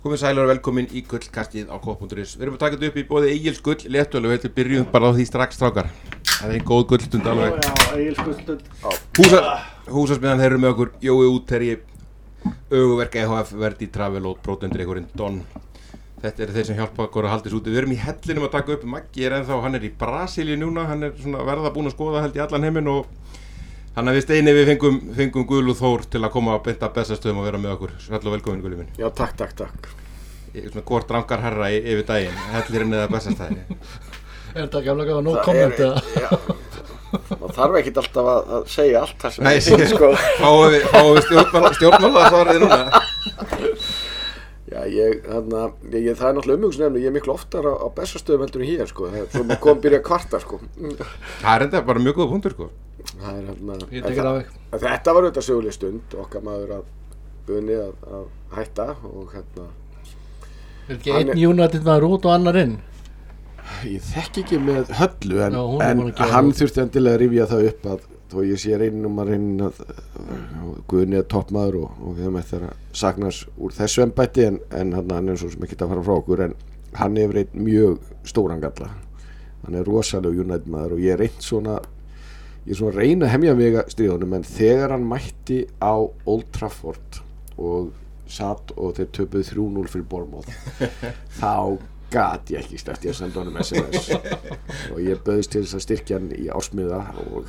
Komið sælir og velkomin í gullkastið á Kopp.is. Við erum að taka þetta upp í boði Egils gull léttöl og við byrjum bara á því strax, strákar. Það er einn góð gullstund alveg. Já, Egils gullstund. Húsasmiðan, þeir eru með okkur Jói Útherji, Öguverk EHF, Verdi Travel og brótendreikurinn Don. Þetta eru þeir sem hjálpa okkur að halda þessu úti. Við erum í hellinum að taka upp. Maggi er ennþá, hann er í Brasilíu núna, hann er svona verða búinn að skoða held í allan heiminn og þannig að við Steini við fengum Guðlu Þór til að koma að beinta Bessastöðum og vera með okkur. Sæll og velkomin Guðli minn. Já, takk. Svona hvort rankar herra yfir daginn, hellirinn eða Bessastæði. Er þetta gamla gafa nóg komment eða? Já, maður þarf ekkert alltaf að segja allt það sem Nei, sko. Fáum við stjórnmálasvarið núna. Já, það er náttúrulega umhugsunarefni, ég er miklu oftar á Bessastöðum heldur en hér, sko. Það er svo maður kom að byrja að kvarta, sko. Það er enda bara mjög góða punktur, sko. Ég tekir af ekki. Þetta var auðvitað söguleg stund, okkar maður að buni að hætta og Er ekki einn United maður út og annar inn? Ég þekki ekki með Höllu en hann þurfti endilega að rifja það upp að þó ég sé reynum að Guðni er toppmaður og við höfum eftir að saknas úr þessu embætti en hann er svo sem ekki að fara frá okkur en hann hefur einn mjög stóran galla. Hann er rosalega United maður og ég er svona reyna að hemja mig að stríðunum en þegar hann mætti á Old Trafford og satt og þeir töpuðu 3-0 fyrir Bournemouth þá gat ég ekki sleppt ég að senda honum SMS og ég bauðist til þess að styrkja hann í ársmiða og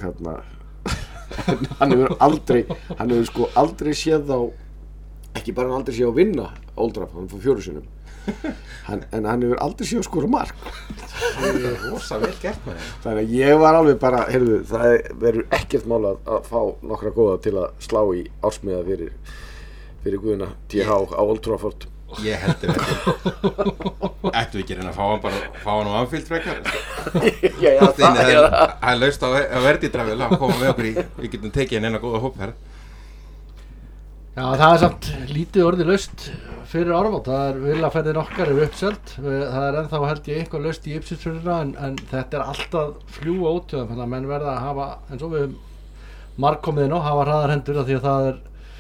hann hefur aldrei séð á ekki bara hann aldrei séð á vinna Old Trafford, hann fór 4 sinnum en hann hefur aldrei séð að skora mark. Það er rosa vel gert með það. Þannig að ég var alveg bara, heyrðu, það verður ekkert mál að fá nokkra góða til að slá í ársmiða fyrir Guðna TH á Old Trafford. Ég heldur þetta. Ættu við ekki reyna að fá hann á Anfield frekar? Já, það er laust á Verdi Travel að koma með okkur við getum tekið hann eina góða hópferð. Já, það er samt lítið orðið laust fyrir Árvot, það er vilaferðin okkar er uppselt, það er ennþá held ég eitthvað laust í Ipswich-ferðina en þetta er alltaf fljúga ótjóðum, þannig að menn verða að hafa, eins og við margkomið inn á, hafa hraðar hendur því að það er,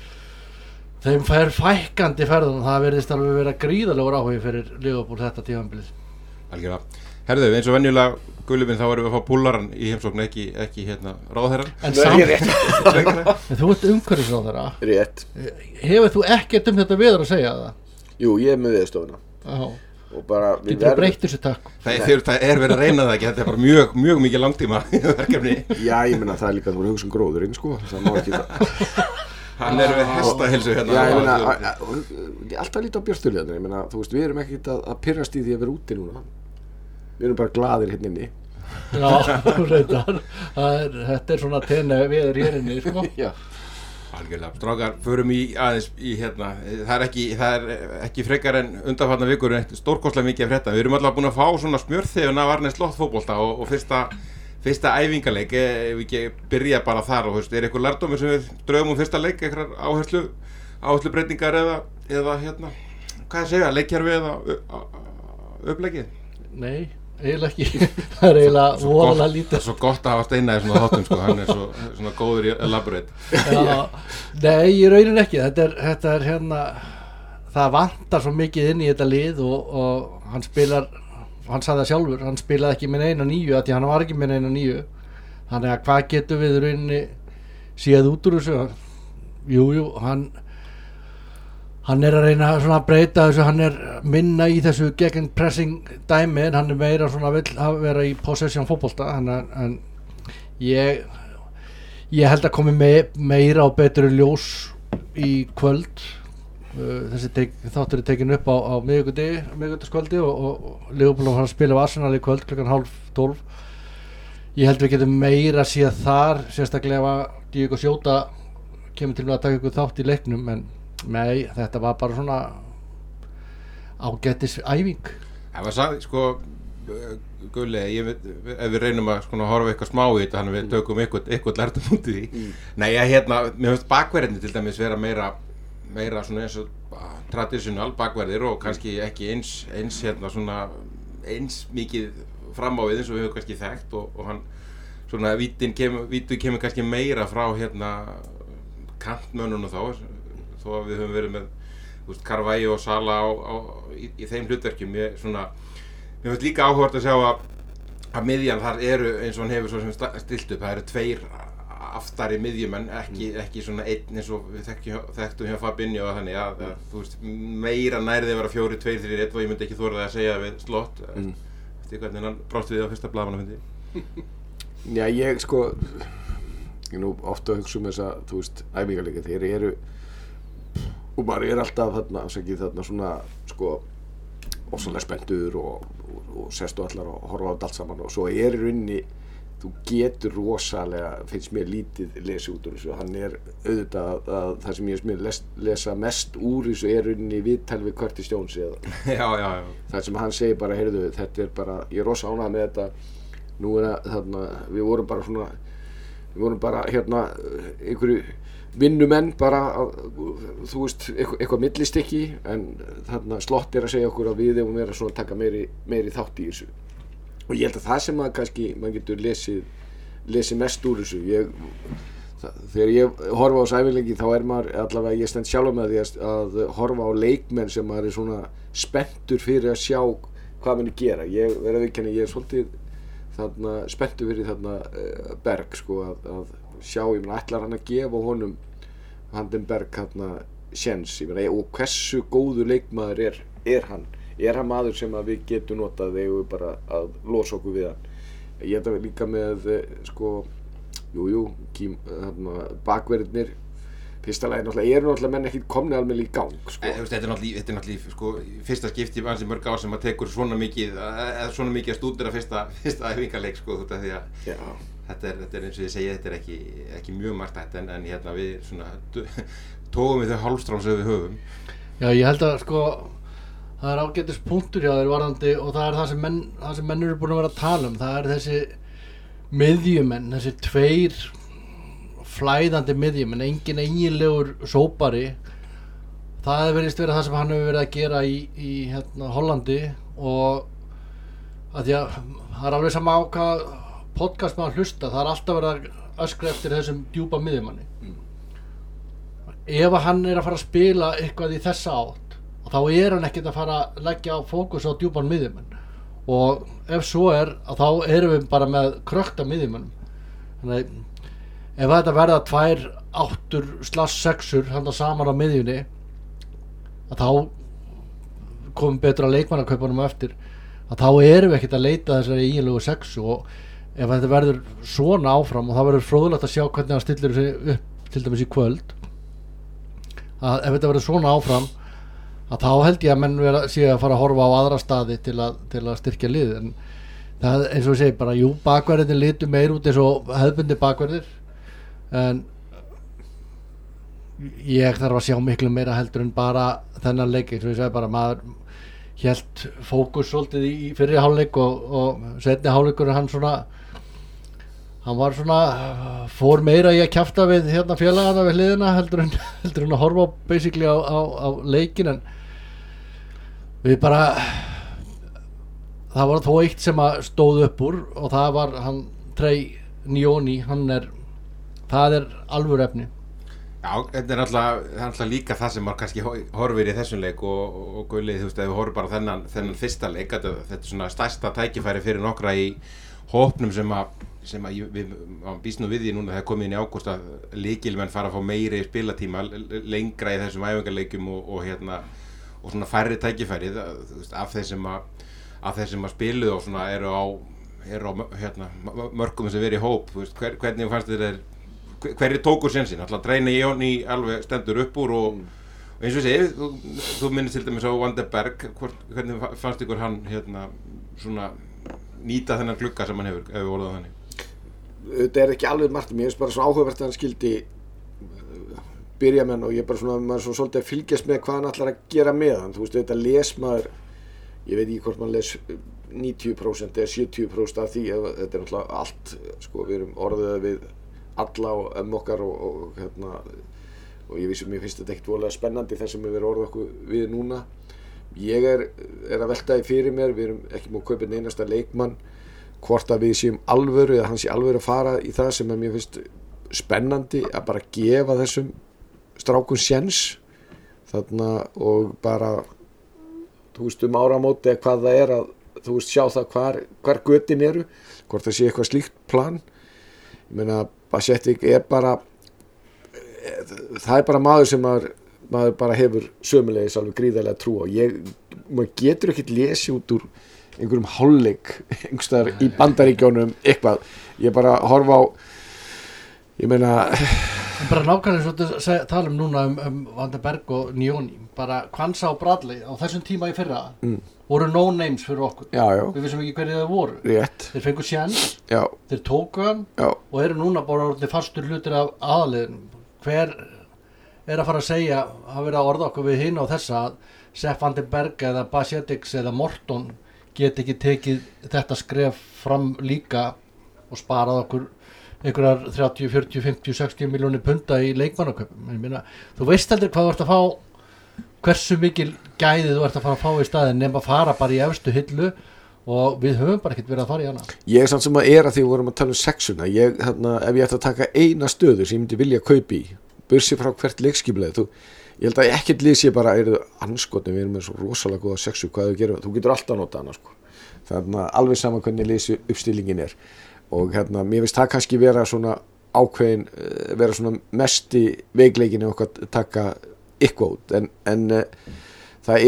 þeim fær fækkandi ferðunum, það verðist alveg vera gríðalegur áhugi fyrir Liverpool þetta tímabilið. Algjörlega. Herðu, eins og venjulega Gulli minn þá erum við að fá púllarann í heimsókn ekki ráðherran. En samt, þú ert umhverfisráðherra. Rétt. Hefur þú ekkert þetta viður að segja það? Jú, ég er með Veðurstofuna. Já. Og bara getur þú breytt þessu takk? Það er verið að reyna það ekki, þetta er bara mjög mikið langtíma verkefni. Já, ég meina það er líka að þú voru hugsa gróðurinn, sko. Það má ekki það. Hann er við hestaheilsu hérna. Já, ég meina, alltaf lítið á björnstöðlega, ég meina, þú veist, við erum ekkert að pirrast í því að vera úti núna. Við erum bara glaðir hérna inni. Já, reyndar. Þetta er svona tenni viður hér inni, sko. Já. Algjörlega. Strákar, förum aðeins í hérna. Það er ekki frekar en undanfarna vikur stórkostlega mikið að frétta. Við erum alltaf búin að fá svona smjörþefun af Arne Slott fótbolta og fyrsta æfingaleik. Ef við ekki byrja bara þar og er eitthvað lærdómur sem við draugum fyrsta leik, eitthvað áherslubreytingar eða hérna, hvað segja, leikkerfi eða uppleggið? Nei, eiginlega ekki. Það er eiginlega voðalega lítið. Það er svo gott að hafa Steina í svona þáttum, sko, hann er svona góður í elaborate. Já, nei, í rauninni ekki. Þetta er hérna, það vantar svo mikið inn í þetta lið og hann spilar, hann sagði það sjálfur, hann spilaði ekki með neina nýju, því hann var ekki með neina nýju. Þannig að hvað getum við í rauninni séð út úr þessu? Jú, hann er að reyna svona að breyta þessu, hann er minna í þessu gegn pressing dæmi en hann er meira svona vill að vera í possession fótbolta en ég held að komi meira og betri ljós í kvöld. Þessi þáttur er tekin upp á miðvikudagskvöldi og Liverpool var að spila á Arsenal í kvöld klukkan 11:30. Ég held við getum meira séð þar, sérstaklega ef Diego Jota kemur til að taka ykkur þátt í leiknum en nei, þetta var bara svona ágætis æfing. Það var sagt, sko, Gulli, ef við reynum að horfa eitthvað smá í þetta, þannig við tökum eitthvað lærdum út í því. Nei, mér finnst bakverðinni til dæmis vera meira svona eins og traditional bakverðir og kannski ekki eins mikið fram á við eins og við höfum kannski þekkt og hann svona vítin kemur kannski meira frá kantmönnunum þó að við höfum verið með þú veist, Carvalho og Sala í þeim hlutverkjum. Mér finnst líka áhugavert að sjá að miðjan þar eru eins og hann hefur svo sem stilt upp, það eru 2 aftari miðjumenn, ekki svona einn eins og við þekktum hjá Fabinho og þannig að þú veist, meira nærði að vera 4-2-3-1 og ég myndi ekki þora það að segja við Slott eftir hvernig hann brást við á fyrsta blaðamannafundi. Já, ég nú ofta hugsa þessa, þú veist, æfingarleika, þeir eru og maður alltaf þarna svona ofsalega spenntur og sestu allar og horfa á þetta allt saman og svo í rauninni þú getur rosalega, finnst mér lítið lesi út úr þessu, hann auðvitað að það sem ég lesa mest úr þessu rauninni viðtal við Curtis Jones já. Það sem hann segir bara, heyrðu, þetta bara, ég rosa ánægð með þetta, nú þarna, við vorum bara einhverju vinnumenn bara, þú veist, eitthvað millistykki en þarna Slott að segja okkur að við eigum vera svona að taka meiri þátt í þessu. Og ég held að það sem kannski maður getur lesið mest úr þessu þegar ég horfa á æfingarleiki þá maður allavega, ég stend sjálf með því að horfa á leikmenn sem maður svona spenntur fyrir að sjá hvað muni gera. Ég verð að viðurkenna, ég svolítið þarna spenntur fyrir þarna Berg að sjá, ég meina ætlar hann að gefa honum Vandenberg séns, ég meina, og hversu góður leikmaður hann hann maður sem að við getum notað þegar við bara að losa okkur við hann. Ég held að líka með bakverðirnir fyrsta lagi náttúrulega menn ekki komni alveg í gang Þetta er náttúrulega fyrsta skipti ansi mörg ár sem að tekur svona mikið að stúdera fyrsta æfingarleik því að þetta er eins og ég segi, þetta er ekki mjög margt en hérna við svona tógum við þau hálfstrán sem við höfum. Já, ég held að það ágætis punktur hjá þér varðandi og það það sem menn eru búin að vera að tala það þessi miðjumenn, þessi 2 flæðandi miðjumenn, engin eiginlegur sópari. Það virðist vera það sem hann hefur verið að gera í Hollandi og að því að það alveg sama á hvað podcast maður hlusta, það alltaf verið að öskra eftir þessum djúpa miðjumanni. Ef hann að fara að spila eitthvað í þessa átt og þá hann ekkert að fara að leggja á fókus á djúpan miðjumenn og ef svo að þá erum við bara með krökta miðjumennum. Þannig ef þetta verða 2 8/6 handa saman á miðjunni að þá komum betra leikmannakaupunum eftir að þá erum við ekkert að leita þessari eiginlegu 6 og ef þetta verður svona áfram og það verður fróðlegt að sjá hvernig hann stillir sig upp til dæmis í kvöld að ef þetta verður svona áfram að þá held ég að menn sé að fara að horfa á aðra staði til að styrkja lið en það eins og ég segi bara, bakverðin litu meir út eins og hefðbundi bakverðir en ég þarf að sjá miklu meira heldur en bara þennan leik eins og ég segi bara, maður hélt fókus svolítið í fyrri hálfleik og seinni hálfleikur hann var svona fór meira í að kjafta við félagana við hliðina heldur en að horfa basically á leikin en við bara það var þó eitt sem að stóð upp úr og það var hann Trey Njóni, það alvöru efni. Já, þetta er alltaf líka það sem maður kannski horfir í þessum leik og Gulli, þú veist, ef við horfum bara þennan fyrsta leik, þetta er svona stærsta tækifæri fyrir nokkra í hópnum sem við býst nú við því núna þegar komið inn í ágúst að lykilmenn fara að fá meiri spilatíma lengra í þessum æfingarleikjum og svona færri tækifæri af þeim sem að spiluðu og svona eru á mörkum sem verið í hóp, þú veist, hvernig fannst þér hverju tóku sénsinn, alltaf Trey Njóni alveg stendur upp úr og eins og ég segi, þú minnist til dæmis á Vandenberg, hvernig fannst ykkur hann svona nýta þennan glugga sem hann hefur, ef við orðað þannig? Þetta ekki alveg margt, mér finnst bara svo áhugavert að hann skildi byrja með hann og ég bara svona, maður svo svolítið að fylgjast með hvað hann ætlar að gera með hann, þú veist, þetta les maður, ég veit ekki hvort maður les 90% eða 70% af því, þetta er náttúrulega allt, sko, við erum orðið við alla og okkar og ég vissi mér finnst þetta ekkert voðalega spennandi þess sem við erum orðið okkur við núna. Ég er að velta því fyrir mér, við erum ekki múið að kaupa einn einasta leikmann, hvort að við séum alvöru eða hann sé alvöru að fara í það sem mér finnst spennandi að bara gefa þessum strákum séns. þarna og bara þú veist áramóti eða hvað það að þú veist sjá það hvar götin eru, hvort það sé eitthvað slíkt plan. Ég meina Bajcetic bara það bara maður sem maður bara hefur sömulegis alveg gríðarlega trú á. Maður getur ekkert lesið út úr einhverjum hálfleik einhverstaðar í Bandaríkjónum eitthvað, ég bara horfa á ég meina bara nákvæmlega svo tala núna Van den Berg og Nioni, bara Kwanza og Bradley á þessum tíma í fyrra voru no names fyrir okkur, já. Við vissum ekki hverju þau voru. Rétt. Þeir fengu sjens, þeir tóku hann og eru núna bara fastur hlutir af aðaliðin. Hver að fara að segja, hafa verið að orða okkur við hinn á þessa að Sepp Van den Berg eða Bajcetic eða Morton get ekki tekið þetta skref fram líka og sparað okkur einhverjar 30, 40, 50, 60 milljónir punda í leikmannaköpum. Ég meina, þú veist heldur hvað þú ert að fá, hversu mikil gæði þú ert að fara að fá í staðinn nema að fara bara í efstu hillu og við höfum bara ekkert verið að fara í hana. Ég samt sem að því við vorum að tala sexuna, ef ég ætti að taka eina stöðu sem ég myndi vilja kaupa í, bursi frá hvert leikskipulega, ég held að ekkert lið sé bara, anskotin, við erum með svo rosalega góða sexu, hvað þau gerum, þú getur alltaf notað hana, sko. Þannig að alveg sama hvernig liðs uppstillingin og mér finnst það kannski vera svona ákveðin, vera svona mesti veikleikinu okkar taka eitthvað út, en það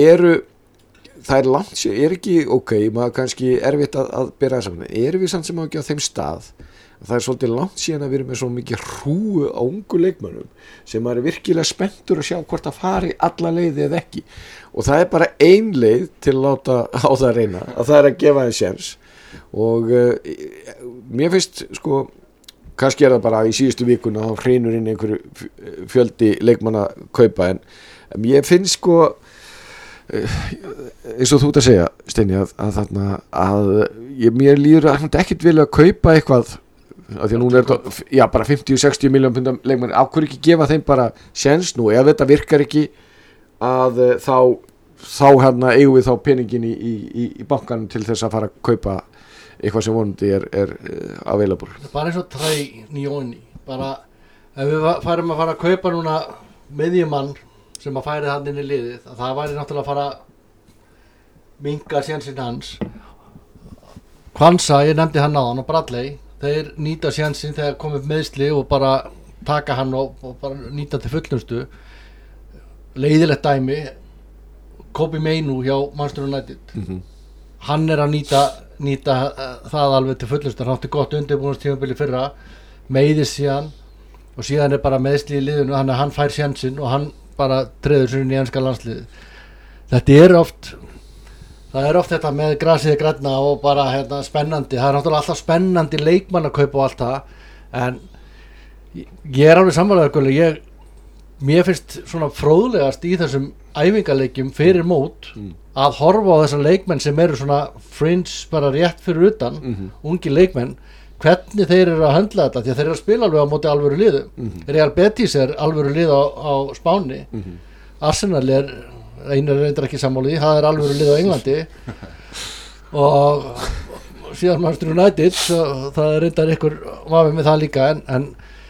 er langt, ekki ok, maður kannski erfitt að bera það saman, við samt sem ekki á þeim stað, það er svolítið langt síðan að við erum með svo mikið hrúu á ungu leikmönnum sem maður er virkilega spenntur að sjá hvort að fari alla leiði eða ekki og það er bara ein leið til að láta á það reyna, að það er að gefa þeim séns og mér finnst sko kannski það bara í síðustu vikuna þá hreinur inn einhverju fjöldi leikmanna kaupa en ég finnst sko eins og þú ert að segja Steini að þarna að mér líður að hann ekkert vilja að kaupa eitthvað af því að núna þetta bara 50-60 milljón pundar leikmann, af hverju ekki gefa þeim bara séns nú, ef þetta virkar ekki að þá hérna eigum við þá peningin í bankanum til þess að fara að kaupa eitthvað sem vonandi er available. Bara eins og Trey Nioni, bara ef við færum að fara að kaupa núna miðjumann sem að færi hann inn í liðið, að það væri náttúrulega að fara að minnka sénsinn hans. Kwanza, ég nefndi hann áðan og Bradley, þeir nýta sénsinn þegar komið meðsli og bara taka hann og bara nýta til fullnustu. Leiðilegt dæmi, Kobbie Mainoo hjá Manchester United. Hann er að nýta það alveg til fullnustu, hann átti gott undirbúningstímabil í fyrra, meiðist síðan og síðan er bara meðsli í liðinu, þannig að hann fær sénsinn og hann bara treður sér inn í enska landsliðið. Þetta er oft þetta með grasið grænna og bara spennandi, það er náttúrulega alltaf spennandi leikmannakaup og allt það, en ég er alveg sammálaður, mér finnst svona fróðlegast í þessum æfingaleikjum fyrir mót að horfa á þessar leikmenn sem eru svona fringe bara rétt fyrir utan, ungi leikmenn, hvernig þeir eru að höndla þetta, því að þeir eru að spila alveg á móti alvöru liðu. Real Betis er alvöru lið á Spáni, Arsenal er einar reyndar ekki sammála í, það er alvöru lið á Englandi og síðan Manchester United, það er reyndar ykkur vafið með það líka, en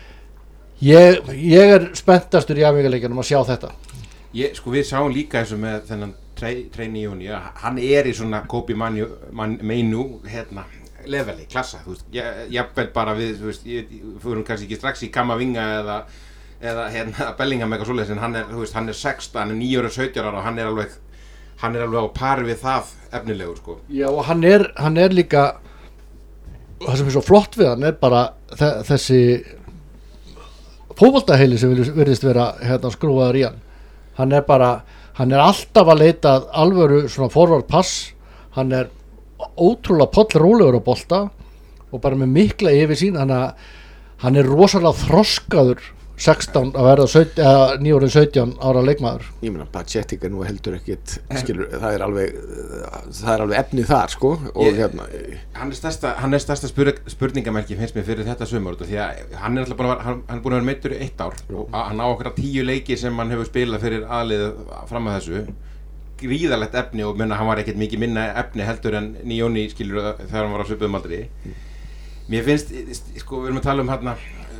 ég er spenntastur í æfingaleikjunum að sjá þetta. Við sáum líka þessu með þennan Trey Nioni, hann er í svona Kobbie Mainoo leveli, klassa, þú veist, jafnvel bara við, þú veist, fórum kannski ekki strax í Kamavinga eða Bellingham eitthvað svoleiðis, en hann er, þú veist, hann er 16, hann er 9 ára, 17 ára og hann er alveg á pari við það efnilegur, sko. Já, og hann er líka, það sem er svo flott við hann er bara þessi fótboltaheili sem virðist vera skrúfaður í hann. Hann er alltaf að leita alvöru svona forward pass, hann er ótrúlega pollrólegur á bolta og bara með mikla yfirsýn, hann er rosalega þroskaður 16 að verða 9-17 ára leikmaður. Ég meina Bajcetic er nú heldur ekkit skilur, það er alveg efnið þar sko og hann er stærsta spurningamerki finnst mér fyrir þetta sumar því að hann er alltaf búin að vera meiddur í 1 ár og hann á okkur 10 leiki sem hann hefur spilað fyrir aðliðið fram að þessu, gríðarlegt efni og menna hann var ekkert mikið minna efni heldur en Nioni skilur þegar hann var á svipuðum aldri. Mér finnst, sko, við erum að tala um hérna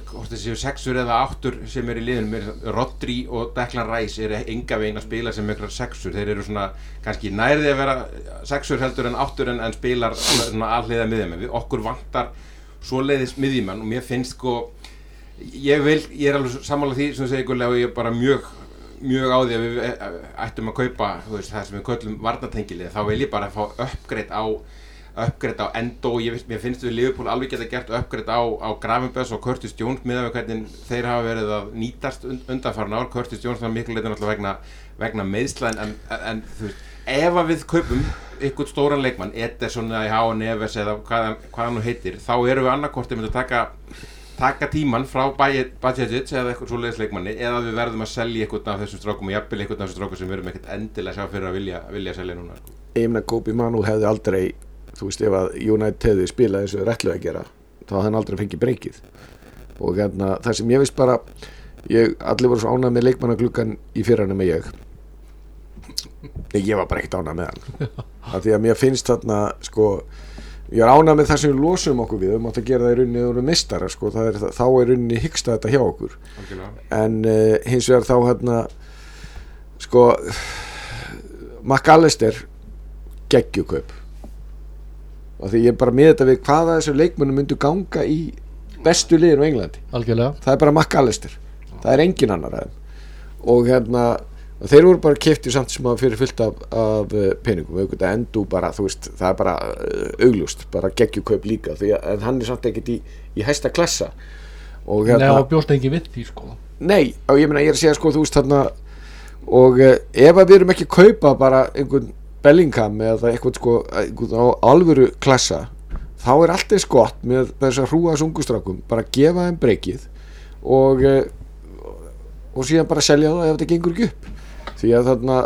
hvort þessi 6 eða 8 sem í liðunum, Rodri og Declan Rice enga veginn að spila sem einhverjar 6, þeir eru svona kannski nærði að vera 6 heldur en 8 en spilar svona alhliða miðjumenn. Okkur vantar svoleiðis miðjumenn og mér finnst sko, ég er alveg sammála því sem segir Gulli og ég er bara mjög á því að við ættum að kaupa það sem við köllum varnartengilið, þá vil ég bara fá uppgrade á Endo. Mér finnst við Liverpool alveg geta gert uppgrade á Gravenberch og Curtis Jones miðað við hvernig þeir hafa verið að nýtast undanfarin ár. Curtis Jones var miklu leyti náttúrulega vegna meiðsla en þú veist, ef að við kaupum einhvern stóran leikmann, Ederson eða H. Neves eða hvað hann nú heitir, þá erum við annarkortið með að taka tímann frá Bajcetic eða eitthvað svoleiðis leikmanni, eða við verðum að selja eitthvað af þessum strákum og jafnvel eitthvað af þessum strákum sem við erum ekkert endilega sjá fyrir að vilja selja núna. Ég meina Kobi Manu hefði aldrei, þú veist, ef að United hefði spilað eins og þeir ætluðu að gera, þá hefði hann aldrei fengið breykið. Og það sem ég veist bara, allir voru svo ánægð með leikmannagluggan í fyrrana með ég var bara ekkert ánægð með hann. Af því að mér finnst þarna, sko, ég er ánægð með það sem við losum okkur við mátt að gera það í rauninni að vera meistara, sko, þá er rauninni hyggsta þetta hjá okkur. Algjörlega. En hins vegar þá sko McAllister geggjukaup, og því ég er bara með þetta við hvaða þessum leikmönnum myndu ganga í bestu liðin á Englandi. Algjörlega. Það er bara McAllister, það er engin annar og þeir voru bara keyptir samt sem að fyrir fullt af peningum, auðvitað Endo bara, þú veist, það er bara augljóst, bara geggjukaup líka, en hann er samt ekkert í hæsta klassa og Nei, og bjóst ekki við því, sko. Nei, og ég meina, ég er að segja, sko, þú veist, þarna og ef að við erum ekki að kaupa bara einhvern Bellingham eða eitthvað, sko, einhvern á alvöru klassa, þá er allt eins gott með þess að hrúa þessu ungustrákum, bara gefa þeim breykið og síðan bara selja það ef þetta gengur ekki upp. Því að þarna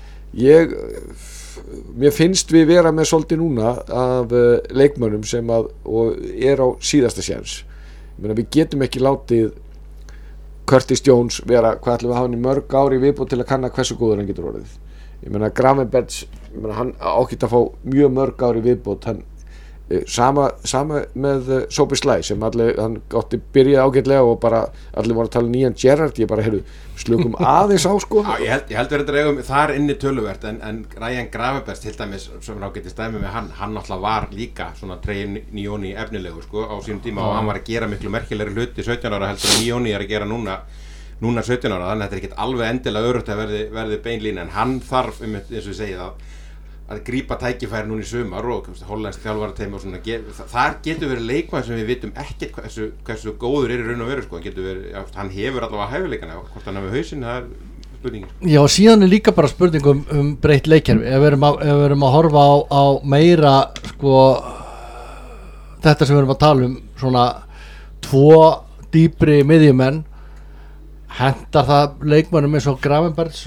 mér finnst við vera með svolítið núna af leikmönnum sem og er á síðasta séns. Ég meina, við getum ekki látið Curtis Jones vera, hvað ætlum við að hafa hann í mörg ári viðbúið til að kanna hversu góður hann getur orðið. Ég meina, Gravenberch, hann ágætt að fá mjög mörg ári viðbúið, hann sama með Szoboszlai sem hann gátti byrjað ágætlega og bara allir voru að tala nýjan Gerrard, ég bara slukum aðeins á, sko. Já, ég held við þetta þar inni töluvert en Ryan Gravenberch til dæmis sem ágættist dæmi með hann náttúrulega var líka svona Trey Njóni efnilegu, sko, á sínum tíma og hann var að gera miklu merkilegri hluti 17 ára heldur en Njóni er að gera núna 17 ára, þannig að þetta er ekkert alveg endilega örugt að verði beinlína, en hann þarf eins og ég segi að grípa tækifæri núna í sumar og hollensk þjálfarateymi og svona, þar getur verið leikmaður sem við vitum ekkert hversu góður er í raun og veru, sko, hann hefur allavega hæfileikana, hvort hann hefur hausinn, það er spurningin. Já, síðan er líka bara spurning breytt leikkerfi, ef við erum að horfa á meira, sko, þetta sem við erum að tala svona 2 dýpri miðjumenn, hentar það leikmönnum eins og Gravenberch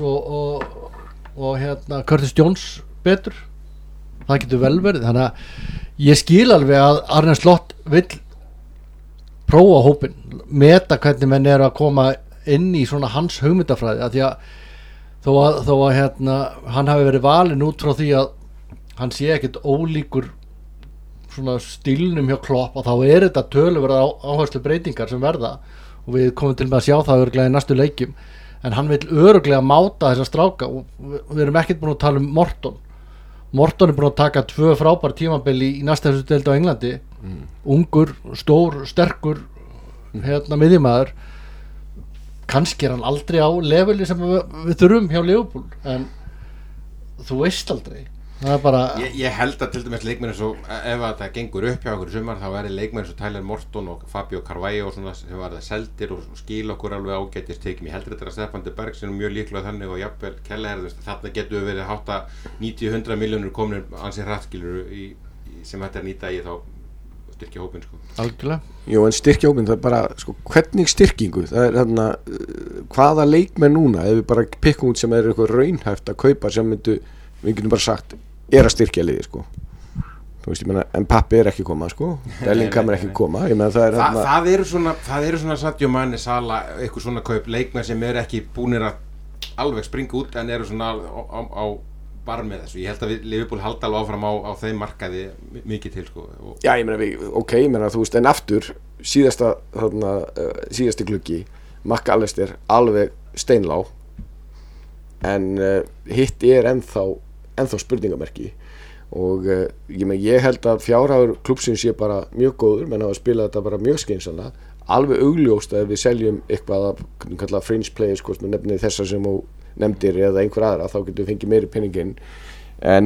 og Curtis Jones betur, það getur vel verið, þannig að ég skil alveg að Arne Slot vill prófa hópin, meta hvernig menn eru að koma inn í svona hans hugmyndafræði, að því að þó að hann hafi verið valinn út frá því að hann sé ekkert ólíkur svona stílnum hjá Klopp, og þá er þetta töluverða áherslu breytingar sem verða og við komum til með að sjá það örugglega í næstu leikjum, en hann vill örugglega máta þessa stráka og við erum ekkert búin að tala um Morton er búin að taka 2 frábær tímabili í næsta þessu deild á Englandi, ungur, stór, sterkur miðjumaður, kannski er hann aldrei á leveli sem við þurfum hjá Liverpool, en þú veist aldrei, það er bara ég held að til dæmis leikmenn eins og ef þetta gengur upp hjá okkur í sumar, þá verður leikmenn eins og Tyler Morton og Fabio Carvalho og svona sem var það seldir og skil okkur alveg ágætist tekjum. Ég heldur þetta að Stefan de Berg sem er mjög líklega þannig og jafnvel Kelleher, þarna getur við verið hátta 90-100 milljónir komin ansið hrattskilur sem þetta er nýta í þá styrkja hópin, sko. Algjörlega. Jú, en styrkja hópin, það er bara, sko, hvernig styrkingu, það er þarna hvaða leikmenn núna, ef við bara pikkum út sem er eitthvað raunhæft að kaupa sem við getum bara sagt er að styrkja liði, sko. Þú veist, ég meina, Mbappé er ekki koma, sko, Bellingham er ekki koma, ég meina það eru svona Sadio Mane, Salah, eitthvað svona kaup leikmenn sem eru ekki búnir að alveg springa út en eru svona á bara með þessu. Ég held að Liverpool halda alveg áfram á þeim markaði mikið til, sko. Já, ég meina, ég meina, þú veist, en aftur síðasti gluggi McAllister alveg steinlá en hitt ennþá spurningamerki og ég held að fjárhagur klúbbsins sé bara mjög góður, menn hafa spilað þetta bara mjög skynsamlega, alveg augljóst að ef við seljum eitthvað að kalla fringe players, hvort með nefnið þessar sem þú nefndir eða einhver aðra, þá getum við fengið meiri peninginn en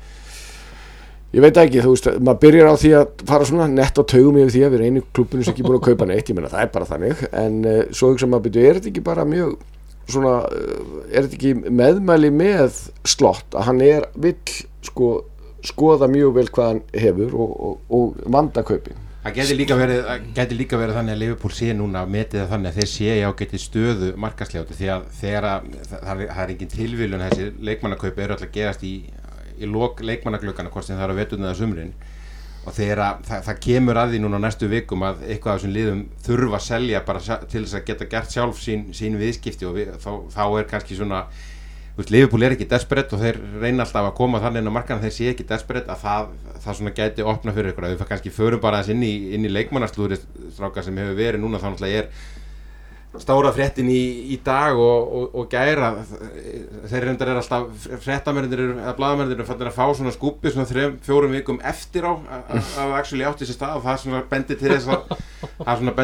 ég veit ekki, þú veist, maður byrjar á því að fara svona nett á taugum yfir því að við erum einu klúbbinu sem ekki búin að kaupa neitt, ég meina það bara þannig en svo hugsa maður byrju, er þetta ekki bara mjög svona, er þetta ekki meðmæli með Slott að hann vill skoða mjög vel hvað hann hefur og vanda kaupin. Það gæti líka verið þannig að Liverpool sé núna metið það þannig að þeir sé ágæti stöðu markaðsljóti því að þegar það er engin tilviljun þessi leikmannakaup eru alltaf að gerast í lok leikmannagluggana hvort sem það eru veturna eða sumrin og þegar það kemur að því núna næstu vikum að eitthvað af þessum liðum þurfa að selja bara til þess að geta gert sjálf sín viðskipti og þá er kannski svona Liverpool er ekki desperate og þeir reyna alltaf að koma þannig inn á markaðan þeir sé ekki desperate að það svona gæti opna fyrir ykkur að við kannski förum bara aðeins inn í leikmannaslúðri strákar sem hefur verið núna þá náttúrulega stóra fréttin í dag og gæra þeir reyndar alltaf fréttamennir eða blaðamennir fannir að fá svona skúpi svona 3-4 vikum eftir á að actually átti sér stað og það svona bendir til þess að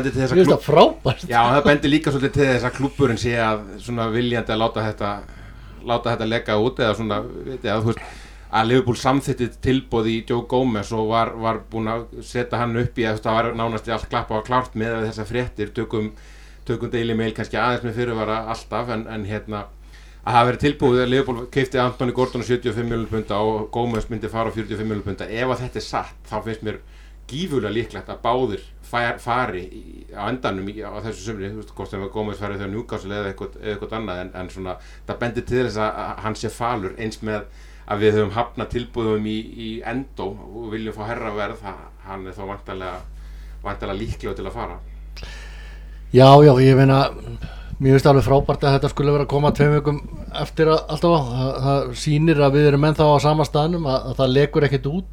það bendir líka svolítið til þess að klúbburinn sé að svona viljandi að láta þetta leggja út eða svona þú veist að Liverpool samþykkti tilboð í Joe Gomez og var búin að setja hann upp í að það var nánast allt klappa og klárt með þessar fréttir tökum Daily Mail kannski aðeins með fyrirvara alltaf en að hafa verið tilbúið að Liverpool keypti Anthony Gordon 75 milljónir punda og Gomez myndi fara á 45 milljónir punda ef að þetta satt þá finnst mér gífurlega líklegt að báðir fari á endanum á þessu sumri, þú veist, hvort sem Gomez fari þegar Newcastle eða eitthvað annað en svona, það bendir til þess að hann sé falur eins með að við höfum hafnað tilbúðum í Endo og viljum fá herra verð, hann þá væntanlega líklegur til að fara. Já, ég meina, mér finnst alveg frábært að þetta skulle vera að koma 2 vikum eftir alltaf það sýnir að við erum ennþá á sama staðnum að það lekur ekkert út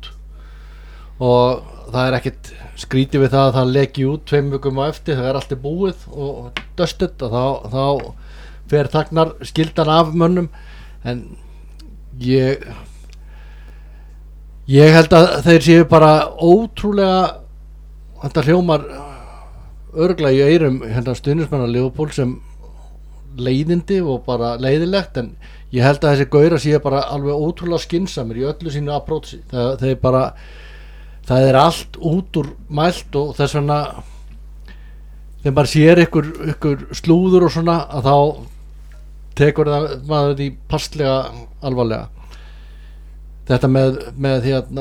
og það er ekkert skrítið við það að það leki út 2 vikum á eftir, það er allt búið og döstuð og þá fer þagnar skyldan af mönnum en ég held að þeir séu bara ótrúlega þetta hljómar örugglega í eyrum stuðningsmanna Liverpool sem leiðindi og bara leiðilegt en ég held að þessi gaurar séu bara alveg ótrúlega skynsamir í öllu sínu approachi það er allt út úr mælt og þess vegna þegar maður sér ykkur slúður og svona að þá tekur það maður því passlega alvarlega þetta með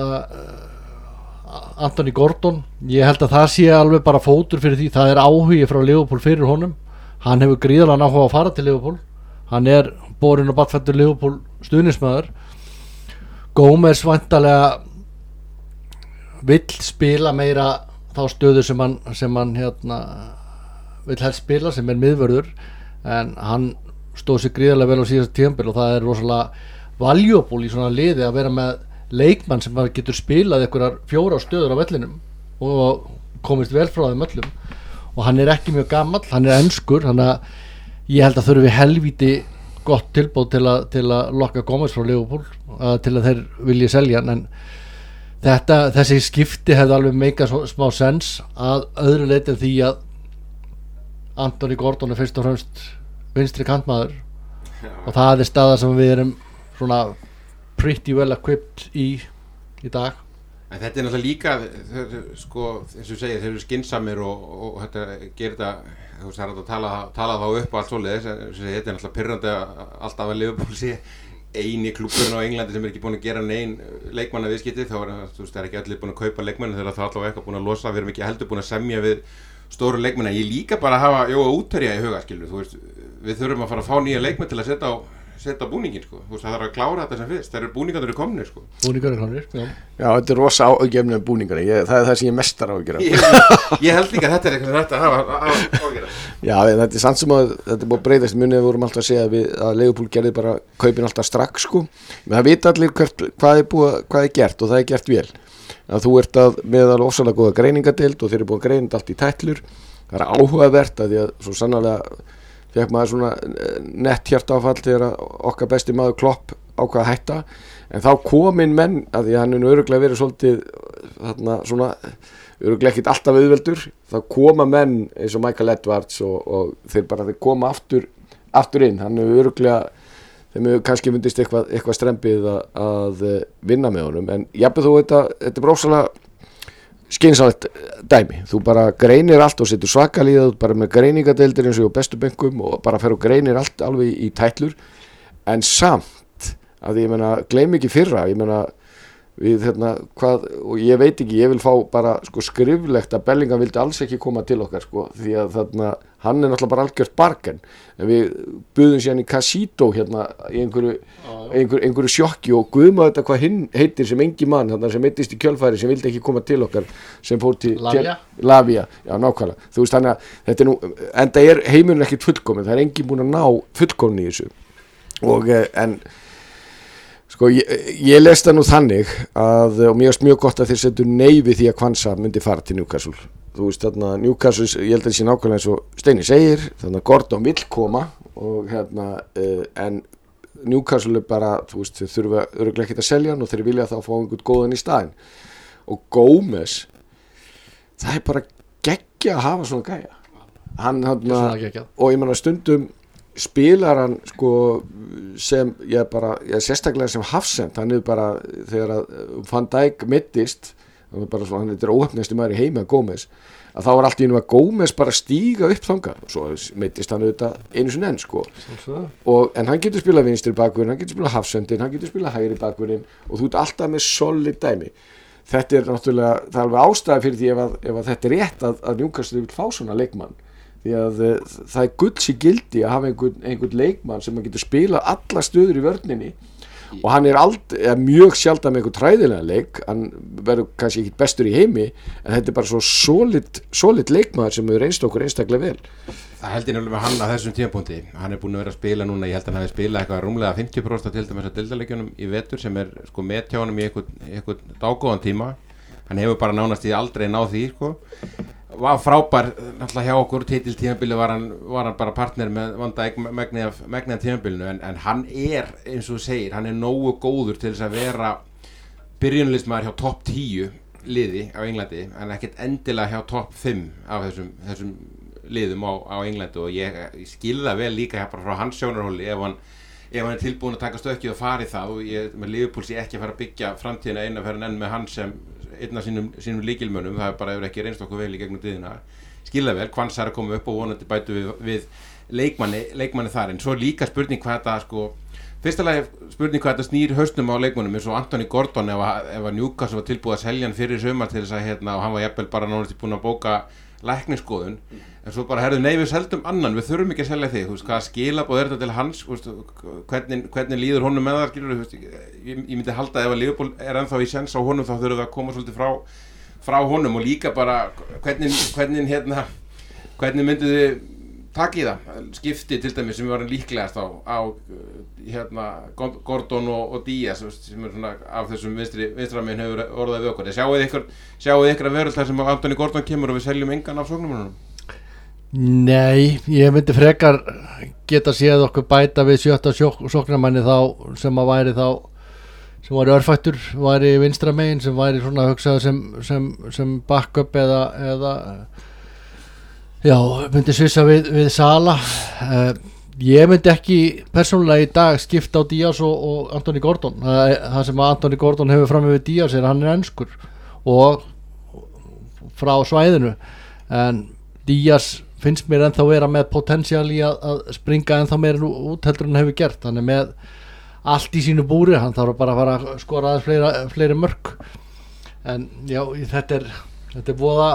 Anthony Gordon ég held að það sé alveg bara fótur fyrir því það er áhugi frá Liverpool fyrir honum hann hefur gríðarlega áhuga að fara til Liverpool hann er borinn og barnfættur Liverpool stuðningsmaður Gomez væntanlega vill spila meira þá stöðu sem hann vill helst spila sem er miðvörður en hann stóð sér gríðarlega vel á síðasta tímabil og það er rosalega valuable í svona liði að vera með leikmann sem getur spilað einhverjar 4 stöður á vellinum og komist vel frá þeim öllum og hann er ekki mjög gamall, hann er enskur þannig að ég held að þurfi helvíti gott tilbúð til að lokka Gomez frá Liverpool til að þeir vilji selja hann en þessi skipti hefði alveg meika smá sens að öðru leyti en því að Anthony Gordon er fyrst og fremst vinstri kantmaður og það er staða sem við erum svona pretty well equipped í dag en þetta er náttúrulega líka sko, eins og segir, þeir eru skynsamir og þetta gerir þetta þú veist, það er að tala þá upp og allt svoleiðis þetta er náttúrulega pirrandi alltaf að Liverpool sé eini klúbburinn á Englandi sem er ekki búin að gera nein leikmannaviðskipti þá það er ekki allir búin að kaupa leikmann þegar það allavega eitthvað búin að losa við erum ekki heldur búin að semja við stóru leikmanna ég líka bara að hafa útherja í huga skilur þú veist við þurfum að fara að fá nýja leikmann til að setja búningin sko þú veist það þarf að klára þetta sem fyrst þegar búningarnir eru komnir sko já þetta er rosa ágefnum búningar það er það sem ég mestar á að gera ég held líka að þetta er eitthvað sem þetta hafa á að gera já þetta er samt sem að þetta er búið að breytast munið við vorum alltaf að segja að Liverpool gerði bara kaupin alltaf strax sko menn það vita allir hvað er gert og það er gert vel að þú ert að meðal ofsalega góða greiningadeild og þeir eru búin að greina allt í tætlur. Það er áhugavert að því að svo sannarlega fekk maður svona nett hjartaáfall þegar okkar besti maður Klopp ákvað að hætta, en þá kominn menn að því að hann er örugglega verið svolítið þarna svona örugglega ekkert alltaf auðveldur, þá koma menn eins og Michael Edwards og þeir koma aftur inn, hann er örugglega þeim hefur kannski myndist eitthvað strempið að vinna með honum, en jafnveg þú þetta er brósalega skynsamlegt dæmi, þú bara greinir allt og setur svakalíða, þú bara með greiningadeildir eins og bestu bönkum og bara fer og greinir allt alveg í tætlur, en samt að ég meina, gleym ekki fyrra, ég meina við hvað, og ég veit ekki, ég vil fá bara sko skriflegt að Bellingham vildi alls ekki koma til okkar sko, því að hann er náttúrulega bara algjört bargen, en við buðum síðan í Casito í einhverju sjokki og guðma þetta hvað hinn heitir sem engi mann, sem meittist í kjölfæri sem vildi ekki koma til okkar, sem fór til Lavia, já nákvæmlega, þú veist þannig að þetta er nú, enda er heimurinn ekkert fullkomin, það er engin búin að ná fullkomin í þessu og en sko ég lest það nú þannig að, og mér finnst mjög gott að þeir setja nei við því að Kwanza myndi fara til Newcastle, þú veist þarna Newcastle, ég held að það sé nákvæmlega eins og Steini segir, þannig að Gordon vill koma og en Newcastle er bara, þú veist, þeir þurfa örugglega ekkert að selja hann og þeir vilja þá fá einhvern góðan í staðinn og Gómez það er bara geggja að hafa svona gæja hann og ég meina stundum spilar hann sko sem ég sérstaklega sem hafsend, hann er bara þegar að Van Dijk mittist, hann er bara svona, hann er óhefnasti maður í heimi að Gómez, að þá var allt í einu að Gómez bara stíga upp þangað og svo mittist hann auðvitað einu sinni enn sko en hann getur spilað vinstri bakvörðin, hann getur spilað hafsendin, hann getur spilað hægri bakvörðin og þú ert alltaf með solid dæmi. Þetta er náttúrulega, það er alveg ástæði fyrir því ef að þetta er rétt að Newcastle vil fá svona leikmann, því að það er gulls í gildi að hafa einhvern leikmann sem getur spilað alla stöður í vörninni og hann er mjög sjaldan með einhvern træðilega leik, hann verður kannski ekki bestur í heimi, en þetta er bara svo solid leikmaður sem hefur reynst okkur einstaklega vel. Það held ég nefnilega með hann á þessum tímapunkti, hann er búin að vera að spila núna, ég held að hann hafi spilað eitthvað rúmlega 50% til dæmis að deildarleikjunum í vetur sem er sko með hjá honum í einhvern dágóðan tíma, hann hefur bara nánast í aldrei náð því sko. Var frábær náttúrulega hjá okkur titiltímabilið var hann bara partner með Van Dijk megnið af tímabilinu en hann er eins og þú segir, hann er nógu góður til þess að vera byrjunarliðsmaður hjá topp 10 liði á Englandi en ekkert endilega hjá topp 5 af þessum liðum á Englandi og ég skil það vel líka bara frá hans sjónarhóli ef hann er tilbúin að taka stökkið og fara í það og ég með Liverpool sé ekki að fara að byggja framtíðina enn með hann sem einn af sínum lykilmönnum, það bara hefur ekki reynst okkur vel í gegnum tíðina, skilða vel Kwanza er að koma upp og vonandi bætu við leikmanni þar, en svo líka spurning hvað þetta sko, fyrstulega spurning hvað þetta snýr hausnum á leikmannum eins og Anthony Gordon ef að Newcastle var tilbúið að selja hann fyrir sumar til þess að og hann var jafnvel bara nánast búin að bóka læknisskoðun, en svo bara við seldum annan, við þurfum ekki að selja þig, þú veist, hvaða skilaboð er þetta til hans, veist, hvernig líður honum með það, skilur, þú veist, ég myndi halda ef að Liverpool er ennþá í sens á honum þá þurfum við að koma svolítið frá honum og líka bara hvernig myndið þið taka í það, skipti til dæmis sem við varum líklegast á Gordon og Díaz sem er svona af þessum vinstramegin hefur orðað við okkur. Sjáuð ykkur að veröld þar sem Anthony Gordon kemur og við seljum engan af sóknarmönnunum? Nei, ég myndi frekar geta séð okkur bæta við 7. sóknarmanni þá sem væri örfættur, væri vinstramegin sem væri svona hugsaður sem backup eða já, myndi svissa við Sala. Ég myndi ekki persónulega í dag skipta á Díaz og Anthony Gordon. Það sem Anthony Gordon hefur fram með Díaz er hann er enskur og frá svæðinu, en Díaz finnst mér ennþá vera með potensial í að springa ennþá meira út heldur en hefur gert. Hann er með allt í sínu búri, hann þarf bara að fara að skora aðeins fleiri mörk, en já, þetta er voða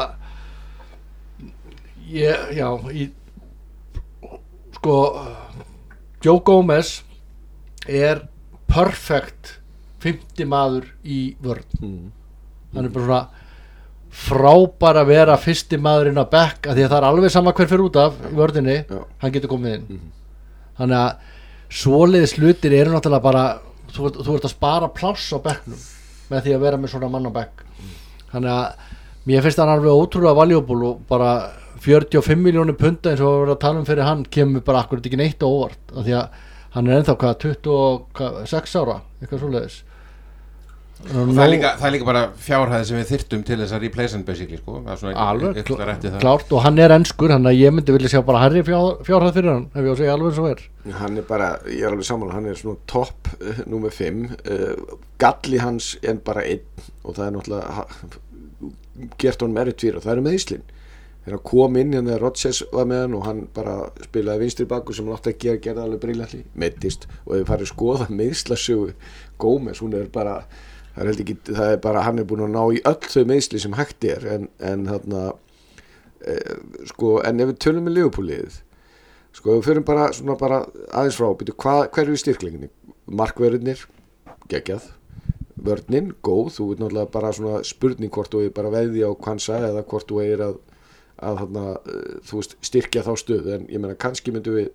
sko Joe Gómez er perfect 50 maður í vörn. Hann er bara svona frábær að vera fyrsti maðurinn á bekk, af því að það er alveg sama hver fyrir út af vörðinni, hann getur komið inn. Þannig að svoleiðis hlutir eru náttúrulega bara, þú ert að spara pláss á bekknum með því að vera með svona mann á bekk. Þannig að mér finnst hann alveg ótrúlega valuable og bara 45 milljónir punda eins og að vera að tala fyrir hann kemur bara akkurat ekki neitt á óvart af því að hann ennþá 26 ára, eitthvað svoleiðis. Og það er líka bara fjárhæði sem við þyrftum til þess að replace hann basically sko. Alveg, klárt og hann enskur, þannig að ég myndi vilja sjá bara hærri fjárhæð fyrir hann ef ég á að segja alveg svo Hann bara, ég alveg sammála, hann svona topp númer 5 galli hans en bara 1 og það náttúrulega gert honum erfitt og það meiðslin þegar hann kom inn þegar Rodgers var með hann og hann bara spilaði vinstri baku sem hann átti að gera alveg briljantli, meiddist og ef við farið að skoða meiðslasögu Gómez, hún bara það bara, hann búinn að ná í öll þau meiðsli sem hægt en þarna sko, en ef við tölum með Liverpool-liðið sko, við förum bara aðeins frá, hver eru styrklinginni? Markverðirnir, geggjað vörnin, góð, þú veit náttúrulega bara svona spurning hvort þú er bara veði á Kwanza eða hvort þú er að þarna, þú veist, styrkja þá stöðu en ég meina, kannski myndum við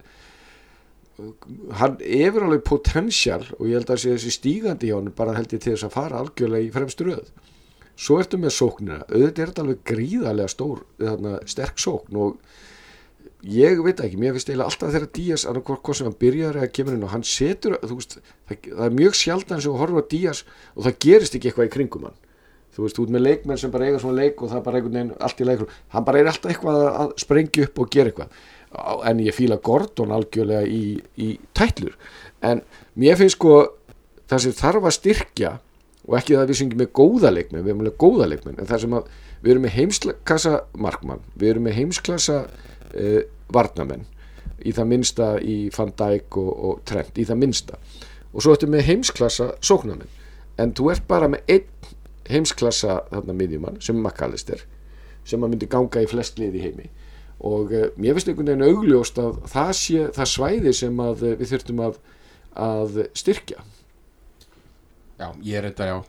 hann hefur alveg potential og ég held að sé þessi stígandi hjá hann bara held ég til þess að fara algjörlega í fremstu röð svo ertu með sóknina auðvitað þetta alveg gríðarlega stór þarna, sterk sókn og ég veit ekki, mér finnst eiginlega alltaf þegar Díaz hvort sem hann byrjar eða kemur inn og hann setur, þú veist, það er mjög sjaldan sem þú horfir á Díaz og það gerist ekki eitthvað í kringum hann þú veist, þú ert með leikmenn sem bara eiga svona leik og það er bara einhvern veginn allt í leikur hann bara alltaf eitthvað að sprengja upp og gera eitthvað en ég fíla Gordon algjörlega í tætlur en mér finnst sko það sem þarf að styrkja og ekki það við sem ekki með góða leikmenn við erum með góða leikmenn en það sem að við erum með heimsklassa markmann við erum með heimsklassa varnamenn í það minnsta í Van Dijk og Trent í það minnsta og svo ertu með heimsklassa sóknarmenn en þú ert bara með einn heimsklassa þarna miðjumann sem McAllister sem að myndi ganga í flest lið í heimi og mér finnst einhvern veginn augljóst að það sé það svæði sem að við þurftum að styrkja Já, ég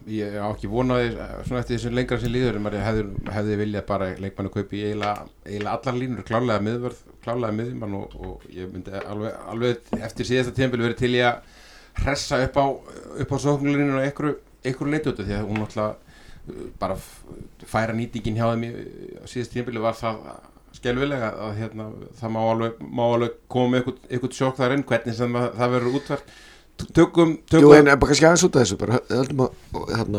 á ekki vonaði svona eftir þessum lengra sem líður en maður hefði viljað bara leikmann að kaupa í eiginlega allar línur klálega miðjumann og ég myndi alveg eftir síðasta tímabil verið til ég að hressa upp á sóknarlínuna og einhverju leiti út því að hún náttúrulega bara færa nýtingin hjá þeim í síðasta tímabili var það skelfilega að það má alveg koma með eitthvað sjokk þar inn hvernig sem það verður útvært tökum Jú, en bara kannski aðeins út af þessu bara höldum að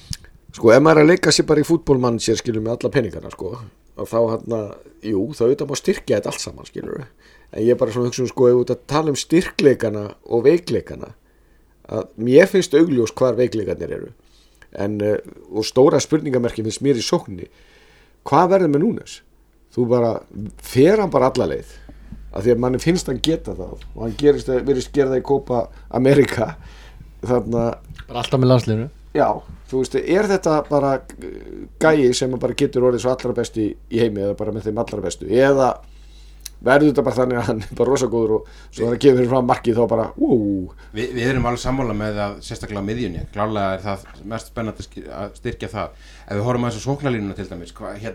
sko, ef maður er að leika sér bara í fútbolmann sér skilur með alla peningana sko og þá jú, þá auðvitað má styrkja þetta allt saman skilur en ég er bara svona hugsa sko, ef við að tala styrkleikana og veikleikana að mér finnst augljós hvar veikleikarnir eru en og stóra spurningamerki finnst mér í sókninni hvað verður með Núnes? Þú bara fer hann bara alla leið af því að manni finnst hann geta það og hann virðist gera það í Copa America þarna bara alltaf með landsliðinu já, þú veist, er þetta bara gæi sem bara getur orðið svo allra besti í heimi eða bara með þeim allra bestu eða verður þetta bara þannig að hann er bara rosagóður og svo þannig að gefur fyrir fram markið þá bara Við erum alveg sammála með að sérstaklega á miðjunni klárlega er það mest spennandi að styrkja það ef við horfum að þessu sóknarlínuna til dæmis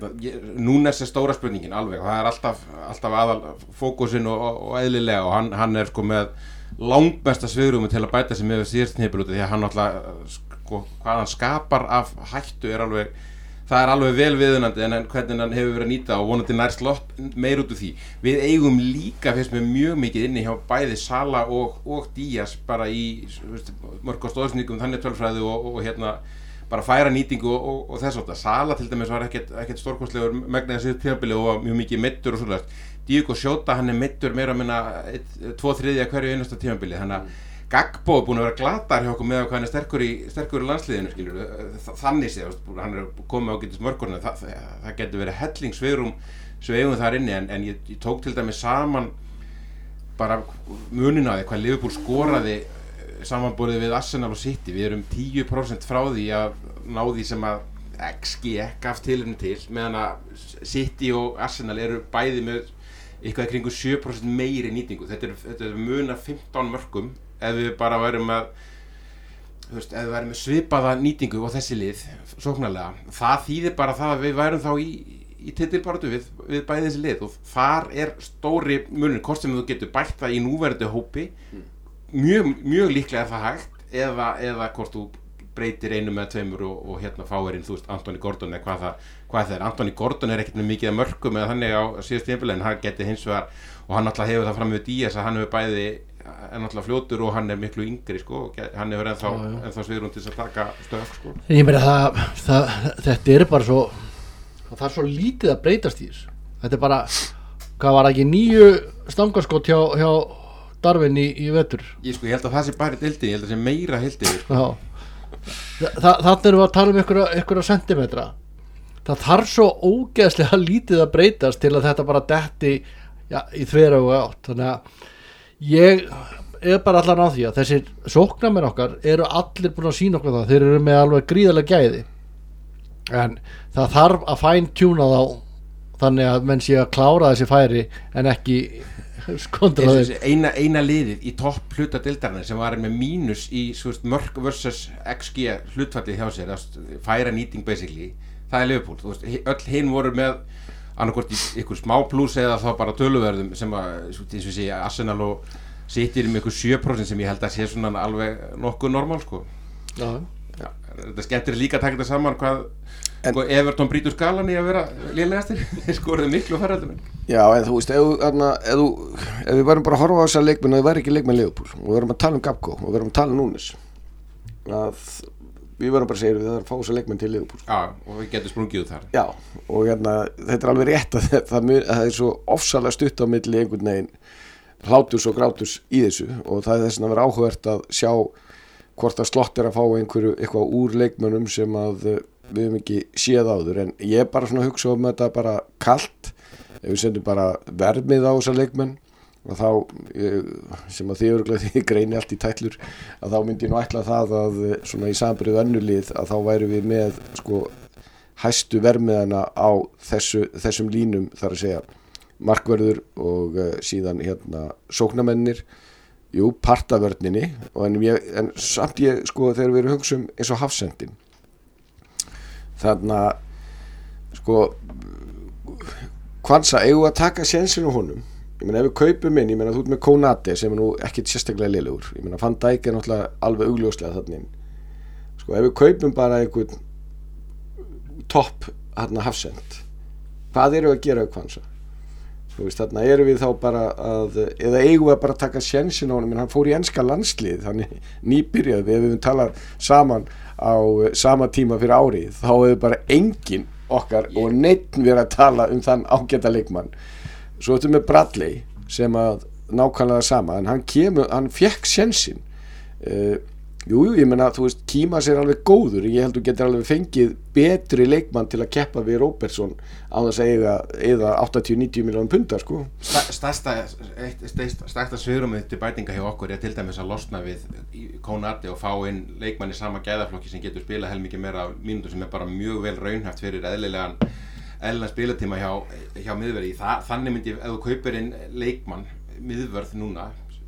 núna er þessi stóra spurningin alveg það er alltaf aðal fókusinn og eðlilega og hann er sko með langbesta svigrúmi til að bæta sig með síðast tímabil því að hann alltaf sko, hvað hann skapar af hættu það er alveg vel viðunandi en hvernig hann hefur verið að nýta og vonandi nær slott meir út úr því við eigum líka fyrst með mjög mikið inni hjá bæði Sala og Díaz bara í mörg og stóðsningum þannig tölfræði og bara færa nýtingu og þess að Sala til dæmis var ekkert stórkostlegur megnaði þessu tímabili og var mjög mikið meiddur og svoleiðis Diogo Jota hann er meiddur meira að minna 2/3 hverju einasta tímabili þannig að Gagbo er búin að vera glatar hjá okkur með hvað hann er sterkur í landsliðinu skilur þannig séð hann er komið á getur smörkurna það getur verið hellingsveigum þar inni en ég tók til dæmis saman bara munin á því hvað Liverpool skoraði samanborið við Arsenal og City við erum 10% frá því að ná því sem að XG gaf tilefni til meðan að City og Arsenal eru bæði með eitthvað kringu 7% meiri nýtingu þetta er mun af 15 mörkum ef við bara værum með svipaða nýtingu og þessi lið sóknarlega, það þýðir bara það að við værum þá í titilbaráttu við bæði þessi lið og þar er stóri munur, hvort sem þú getur bætt það í núverandi hópi mjög líklega er það hægt eða hvort þú breytir einu með tveimur og hérna fáir inn, þú veist, Anthony Gordon eða hvað það er. Anthony Gordon ekkert með mikið að mörkum eða þannig á síðast tímabili, en hann geti hins vegar, og hann náttúrulega hefur það fram með Díaz að hann hefur bæði náttúrulega fljótur og hann miklu yngri, sko, hann hefur ennþá svigrúm til að taka stökk, sko. Ég meina þetta bara svo, það svo lítið að breytast í þessu. Þetta bara, hvað var ekki 9 stangaskot hjá Darwin í vetur? Ég held að það sé bara deildin, ég held að það sé meira heildin, sko. Þannig erum við að tala um einhverja sentimetra. Það þarf svo ógeðslega lítið að breytast til að þetta bara detti í þveröfuga átt. Þannig að ég er bara allan á því að þessir sóknarmenn okkar eru allir búin að sýna okkur það. Þeir eru með alveg gríðarlega gæði, en það þarf að fine-tuna þá þannig að menn sé að klára þessi færi en ekki skondra þeir. Eina liðið í topp hluta deildarinnar sem var með mínus í mörk versus XG hlutfallið hjá sér, færa nýting basically, það Liverpool. Þú veist, öll hinn voru með annarkvort í ykkur smá pluss eða þá bara töluverðum sem að, eins og sé, Arsenal og City með ykkur 7% sem ég held að sé svona alveg nokkuð normal, sko. Já. Þetta skemmtir líka að taka þetta saman hvað Everton brýtur skalan í að vera lélegastir, skoruðu miklu færðum. Já, en þú veist, ef við varum bara að horfa á þessar leikmenn og það væri ekki leikmenn Liverpool og við varum að tala um Gabko og við varum að tala um Núnes, að við varum bara að segja við það að fá þessar leikmenn til Liverpool. Já, og við getum sprungið út þar. Já, og þetta er alveg rétt að það er svo ofsalega stutt á milli einhvern veginn hláturs og gráturs í þessu, og það er þess að vera áhugavert að sjá hvort að Slott er að fá eitthvað úr leikmönnum sem að við höfum ekki séð áður. En ég er bara svona að hugsa um þetta bara kalt, ef við sendum bara vermið á þessa leikmenn, og þá, sem að þið örugglega þið greini allt í tætlur, að þá myndi ég nú ætla það að svona í samanburði við önnur lið að þá væru við með sko hæstu vermiðana á þessum línum, þar að segja markvörður og síðan hérna sóknarmennir, partavörninni, en samt ég sko þegar við erum hugsa um eins og hafsendin, þannig að sko Kwanza, eigum við að taka sénsinn á honum? Ég meina ef við kaupum inn, ég meina þú ert með Konate sem er nú ekkit sérstaklega lélegur, ég meina Van Dijk er náttúrulega alveg augljóslega þarna inn, sko ef við kaupum bara einhvern topp hérna hafsend, hvað eru við að gera á Kwanza? Þú veist, þarna erum við þá bara að, eða eigum við að bara taka sénsinn á honum, en hann fór í enska landslið, þannig nýbyrjað, við hefum talað saman á sama tíma fyrir árið, þá hefur bara enginn okkar og neitt verið að tala um þann ágæta leikmann. Svo þetta með Bradley sem að nákvæmlega sama, en hann fekk sénsinn. Ég meina, þú veist, Kímas er alveg góður, ég held þú getur alveg fengið betri leikmann til að keppa við Robertson á þess að eiga 80-90 milljónum pundar, sko. Stærsta svigrúmið til bætinga hjá okkur er til dæmis að losna við Konate og fá inn leikmann í sama gæðaflokki sem getur spilað helmikið meira mínútur, sem er bara mjög vel raunhæft fyrir eðlilegan spilatíma hjá miðverði. Þannig myndi, ef þú kaupir inn leikmann miðvörð núna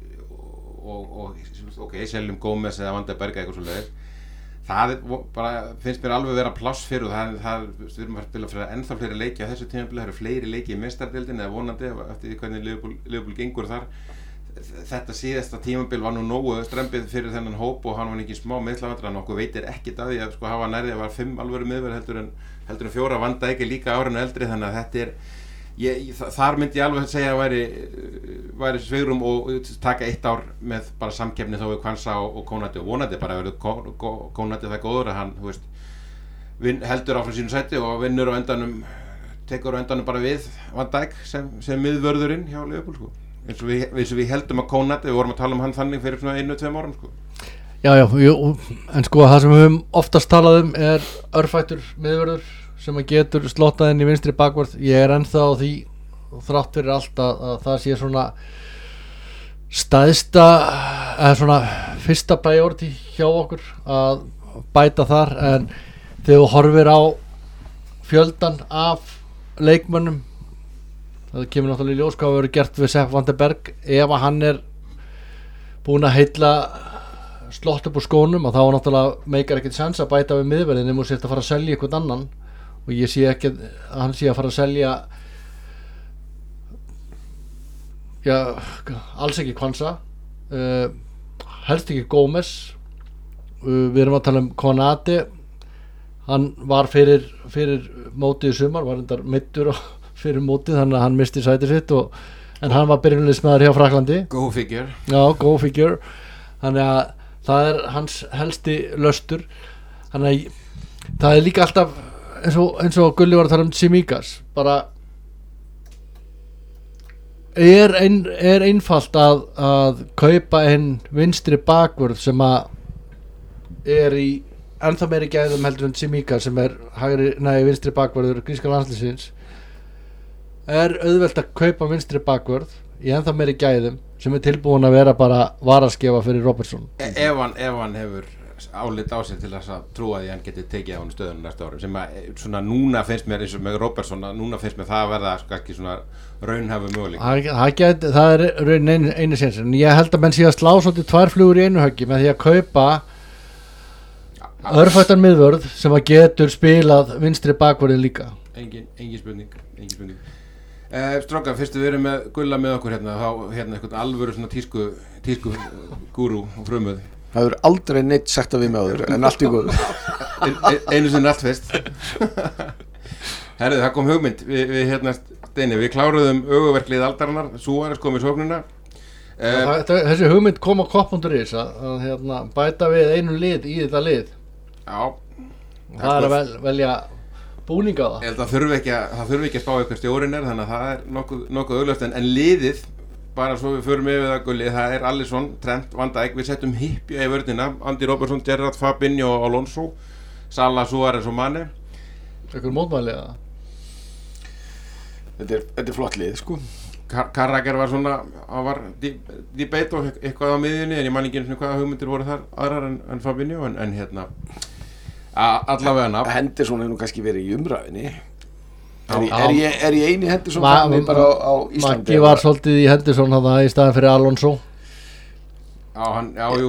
og seljum Gómez eða Van de Berg eitthvað svoleiðis, það bara finnst mér alveg vera pláss fyrir, og það við erum að spila fyrir ennþá fleiri leiki á þessu tímabili, það eru fleiri leiki í meistaradeildinni eða vonandi eftir því hvernig Liverpool gengur þar. Þetta síðasta tímabil var nú nógu strempið fyrir þennan hóp og hann var ekki smá meðslavandrar, okkur veitir ekkert af því að sko hafa nærði að var 5 alvöru miðverð heldur en 4, Van Dijk líka árinu eldri, þannig að þetta er þar myndi ég alveg segja að væri svigrum og taka 1 ár með bara samkeppni þó við Kwanza og Konate, og vonandi bara verður Konate það góður að hann, þú veist, heldur áfram sínu sæti og vinnur á endanum, tekur á endanum bara við Van Dijk sem miðvörðurinn hjá Liverpool, sko. Eins og við heldum að Konate, við vorum að tala um hann þannig fyrir svona 1-2 árum, sko. Já, en sko það sem við höfum oftast talað um er örfættur miðvörður sem að getur slottað inn í vinstri bakvörð. Ég er ennþá á því, þrátt fyrir allt, að það sé svona stæðsta eða svona fyrsta priority hjá okkur að bæta þar, en þegar þú horfir á fjöldan af leikmönnum, það kemur náttúrulega í ljós hvað verður gert við Sepp Van de Berg. Ef að hann er búinn að heilla slott upp úr skónum, og þá náttúrulega meikar ekkert sens að bæta við miðverðin ef þú sért að fara að selja einhvern annan, og ég sé ekki að hann sé að fara að selja alls ekki Kwanza, helst ekki Gómez, við erum að tala um Konate, hann var fyrir mótið í sumar, var endar meiddur fyrir mótið, þannig að hann misti sætið sitt en hann var byrjunarliðsmaður hjá Fraklandi. Go figure. Já, go figure. Þannig að það hans helsti löstur. Þannig að það líka alltaf eins og Gulli var að tala um Tsimikas, bara einfalt að kaupa einn vinstri bakvörð sem að í ennþá meiri gæðum heldur en Tsimikas sem vinstri bakvörður gríska landsliðsins. Auðvelt að kaupa vinstri bakvörð í ennþá meiri gæðum sem tilbúin að vera bara varaskefa fyrir Robertson. Ef hann hefur álit á sig til þess að trúa því að hann geti tekið á hann stöðunum næsta ári, sem að svona núna finnst mér eins og með Robertson, núna finnst mér það að verða ekki svona raunhæfu möguleik. Það raun einu séns, en ég held að menn sé að slá svolítið 2 flugur í einu höggi með því að kaupa örfættan miðvörð sem að getur spilað vinstri bakvörðin líka. Engin spurning. Strákar, fyrstu við erum með Gulla með okkur hérna eitthvað alvöru svona tísku gúrú og frumöð. Það hefur aldrei neitt sagt að við með áður, en allt í góðu. Einu sinni allt fyrst. Herðu, það kom hugmynd við Steini, við kláruðum öguverklið aldarinnar, Suárez kom í sóknina. Þessi hugmynd kom á kopp.is að bæta við einu lið í þetta lið. Já. Það að velja búninga á það. Ég held að það þurfi ekki að spá eitthvað stjórinn þannig að það nokkuð augljóst, en liðið, bara svo við förum yfir það Gulli, það Alisson, Trent, Van Dijk, við settum Hyppja í vörnina, Andy Robertson, Gerrard, Fabinho og Alonso, Salah, Suárez og Mane. Eitthvað mótmælið það? Þetta er flott lið, sko. Carragher var svona, hann var debate og eitthvað á miðjunni, en ég man ekki einu hvaða hugmyndir voru þar aðrar en Fabinho, en allavega nafn. Henderson hefur nú kannski verið í umræðinni. Er ég eini Henderson bara á Íslandi? Maggi var svolítið í Henderson í staðan fyrir Alonso. Hann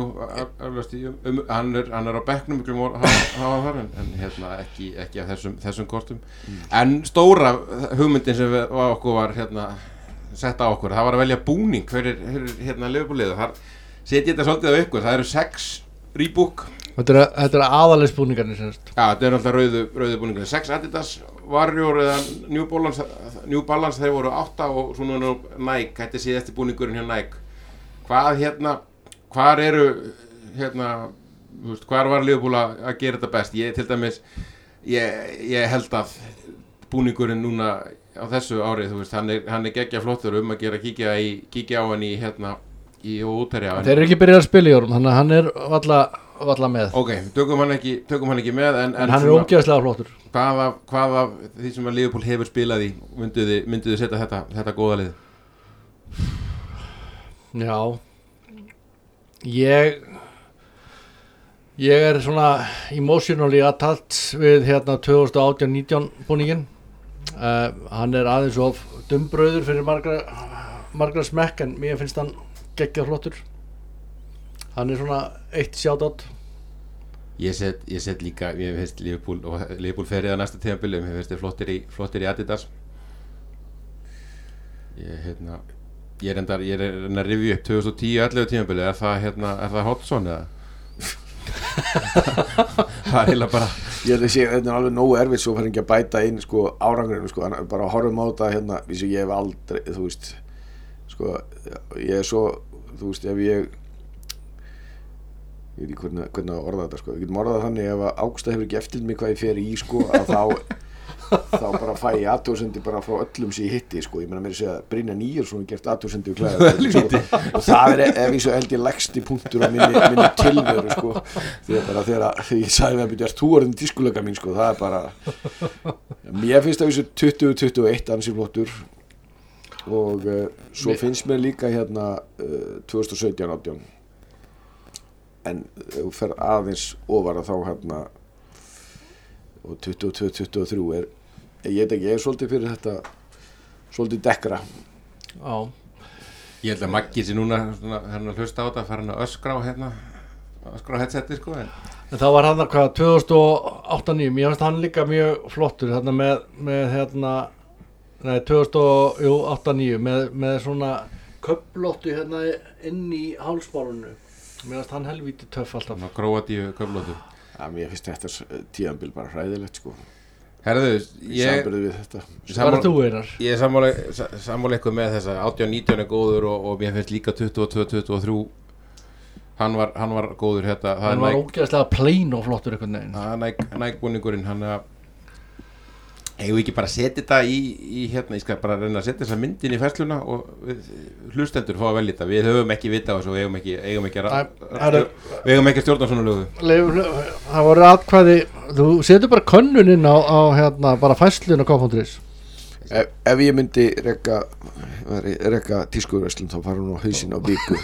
er á bekknum en ekki af þessum kortum. En stóra hugmyndin sem okkur var sett á okkur, það var að velja búning fyrir Liverpool-liðið. Þar setja þetta svolítið á ykkur, það eru 6 Reebok. Þetta er aðalsbúningarnir semst. Já, þetta er alltaf rauðu búningarnir. 6 Adidas, Warrior eða New Balance, þeir voru 8 og svona Nike, þetta er síðasti búningurinn hjá Nike. Hvar eru hvar var Liverpool að gera þetta best? Til dæmis ég held að búningurinn núna á þessu árið, hann er geggja flottur að gera kíkja á hann í útherja. Þeir eru ekki byrjað að spila í orðum, þannig að hann er valla með. Ok, tökum hann ekki með en hann er ógeðslega flottur. Hvað af því sem að Liverpool hefur spilað í mynduðu setja þetta góða lið? Já, ég er svona emotionally attached við 2018-19 búningin. Hann er aðeins of dumbrauður fyrir margra smekk, en mér finnst hann geggjað flottur. Hann er svona eitt shoutout. Ég set líka, ég finnst Liverpool ferið á næsta tímabili, ég finnst þeir flottir í Adidas. Ég er að rifja upp 2010-11 tímabili, er það Hodgson eða? Það er eiginlega bara ég held að þetta er alveg nógu erfitt svo fyrir ekki að bæta inn árangurinn bara horfum á þetta ég hef aldrei ég er svo ef ég veit ekki hvernig að orða þetta við getum orðað þannig ef að Ágústa hefur ekki eftir mig hvað ég fer í að þá bara fæ ég athugasemdir bara frá öllum sem ég hitti ég meina mér að segja að Brynjar Níelsson hefur gert athugasemdir við klæðar og það er ef ég svo held ég leggsti punktur á minni tilveru þegar ég sagði að byrja þú orðin tískuleika mín það er bara mér finnst það þessu 2021 ansi flottur og svo finnst mér líka 2017-18 en þú fer aðeins ofar að þá og 22-23 ég er svolítið fyrir þetta svolítið dekkra. Já. Ég held að Maggi sé núna að hlusta á þetta að fara hann að öskra á headseti en þá var hann 2008-9 ég finnst hann líka mjög flottur með 2008-9 með svona köflóttu inn í hálsmálunu Mér finnst hann helvíti töff alltaf. Króatíu köflóttur. Já, mér finnst þetta tíðanbíl bara hræðilegt sko. Herðu, Samburðu við þetta. Bara þú Einar. Ég er sammála ykkur með þessa 18-19 er góður og mér finnst líka 22-23 hann var góður hérna. Hann var ógeðslega plain og flottur einhvern veginn. Það er nægbúningurinn, hann eigum við ekki bara að setja þetta í hérna, ég skal bara reyna að setja þessa myndin í færsluna og hlustendur fá að velja þetta, við höfum ekki vita á þessu og við eigum ekki að stjórna svona lögu. Það voru atkvæði, þú setur bara könnun inn á hérna, bara færslun á K.is. Ef ég myndi rekka tískuverslun þá fara hún á hausinn á viku.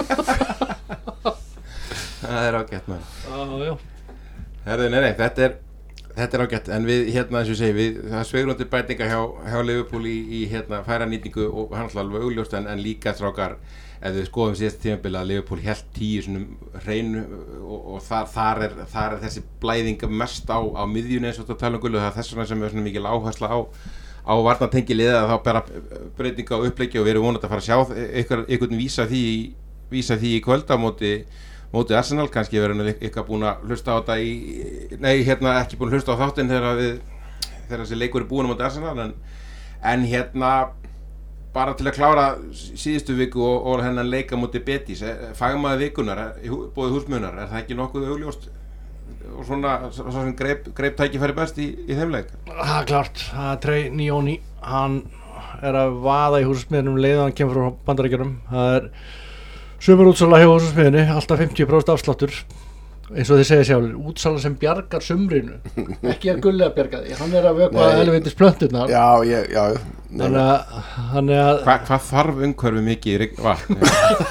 Það er ágætt mann. Já. Herðu, nei, þetta er ágætt, en við hérna eins og ég segi, það sveigrundi bætinga hjá Liverpool í hérna færa nýtingu og hann alveg augljóst en líka strákar, ef við skoðum síðast tímabili að Liverpool hélt 10 svona hreinu og þar er þessi blæðing mest á miðjunni eins og þetta tala Gullu, það er þess vegna sem er svona mikil áhersla á varnartengilið að þá bera breytinga á uppleiki og við erum vonandi að fara að sjá einhvern vísa því í kvöld á móti Arsenal, kannski verður eitthvað búin að hlusta á þetta ekki búin að hlusta á þáttinn þegar þessi leikur er búin á móti Arsenal en hérna bara til að klára síðustu viku og hennan leika móti Betis, fagmaður vikunar bóði húsmunar, er það ekki nokkuð augljóst og svona sem greip tækifæri best í þeim leik? Það er klart, það er Trey Njóni, hann er að vaða í húsmiðnum leið og hann kemur frá Bandaríkjunum, það er sumur útsala hjá húsmiðinni, alltaf 50% afsláttur eins og þið segja sjálfur, útsala sem bjargar sumrinu, ekki að Gulli að bjarga því, hann er að vökva helvitis plönturnar. Já. Þannig að Hvað þarf umhverfi mikið í vatn?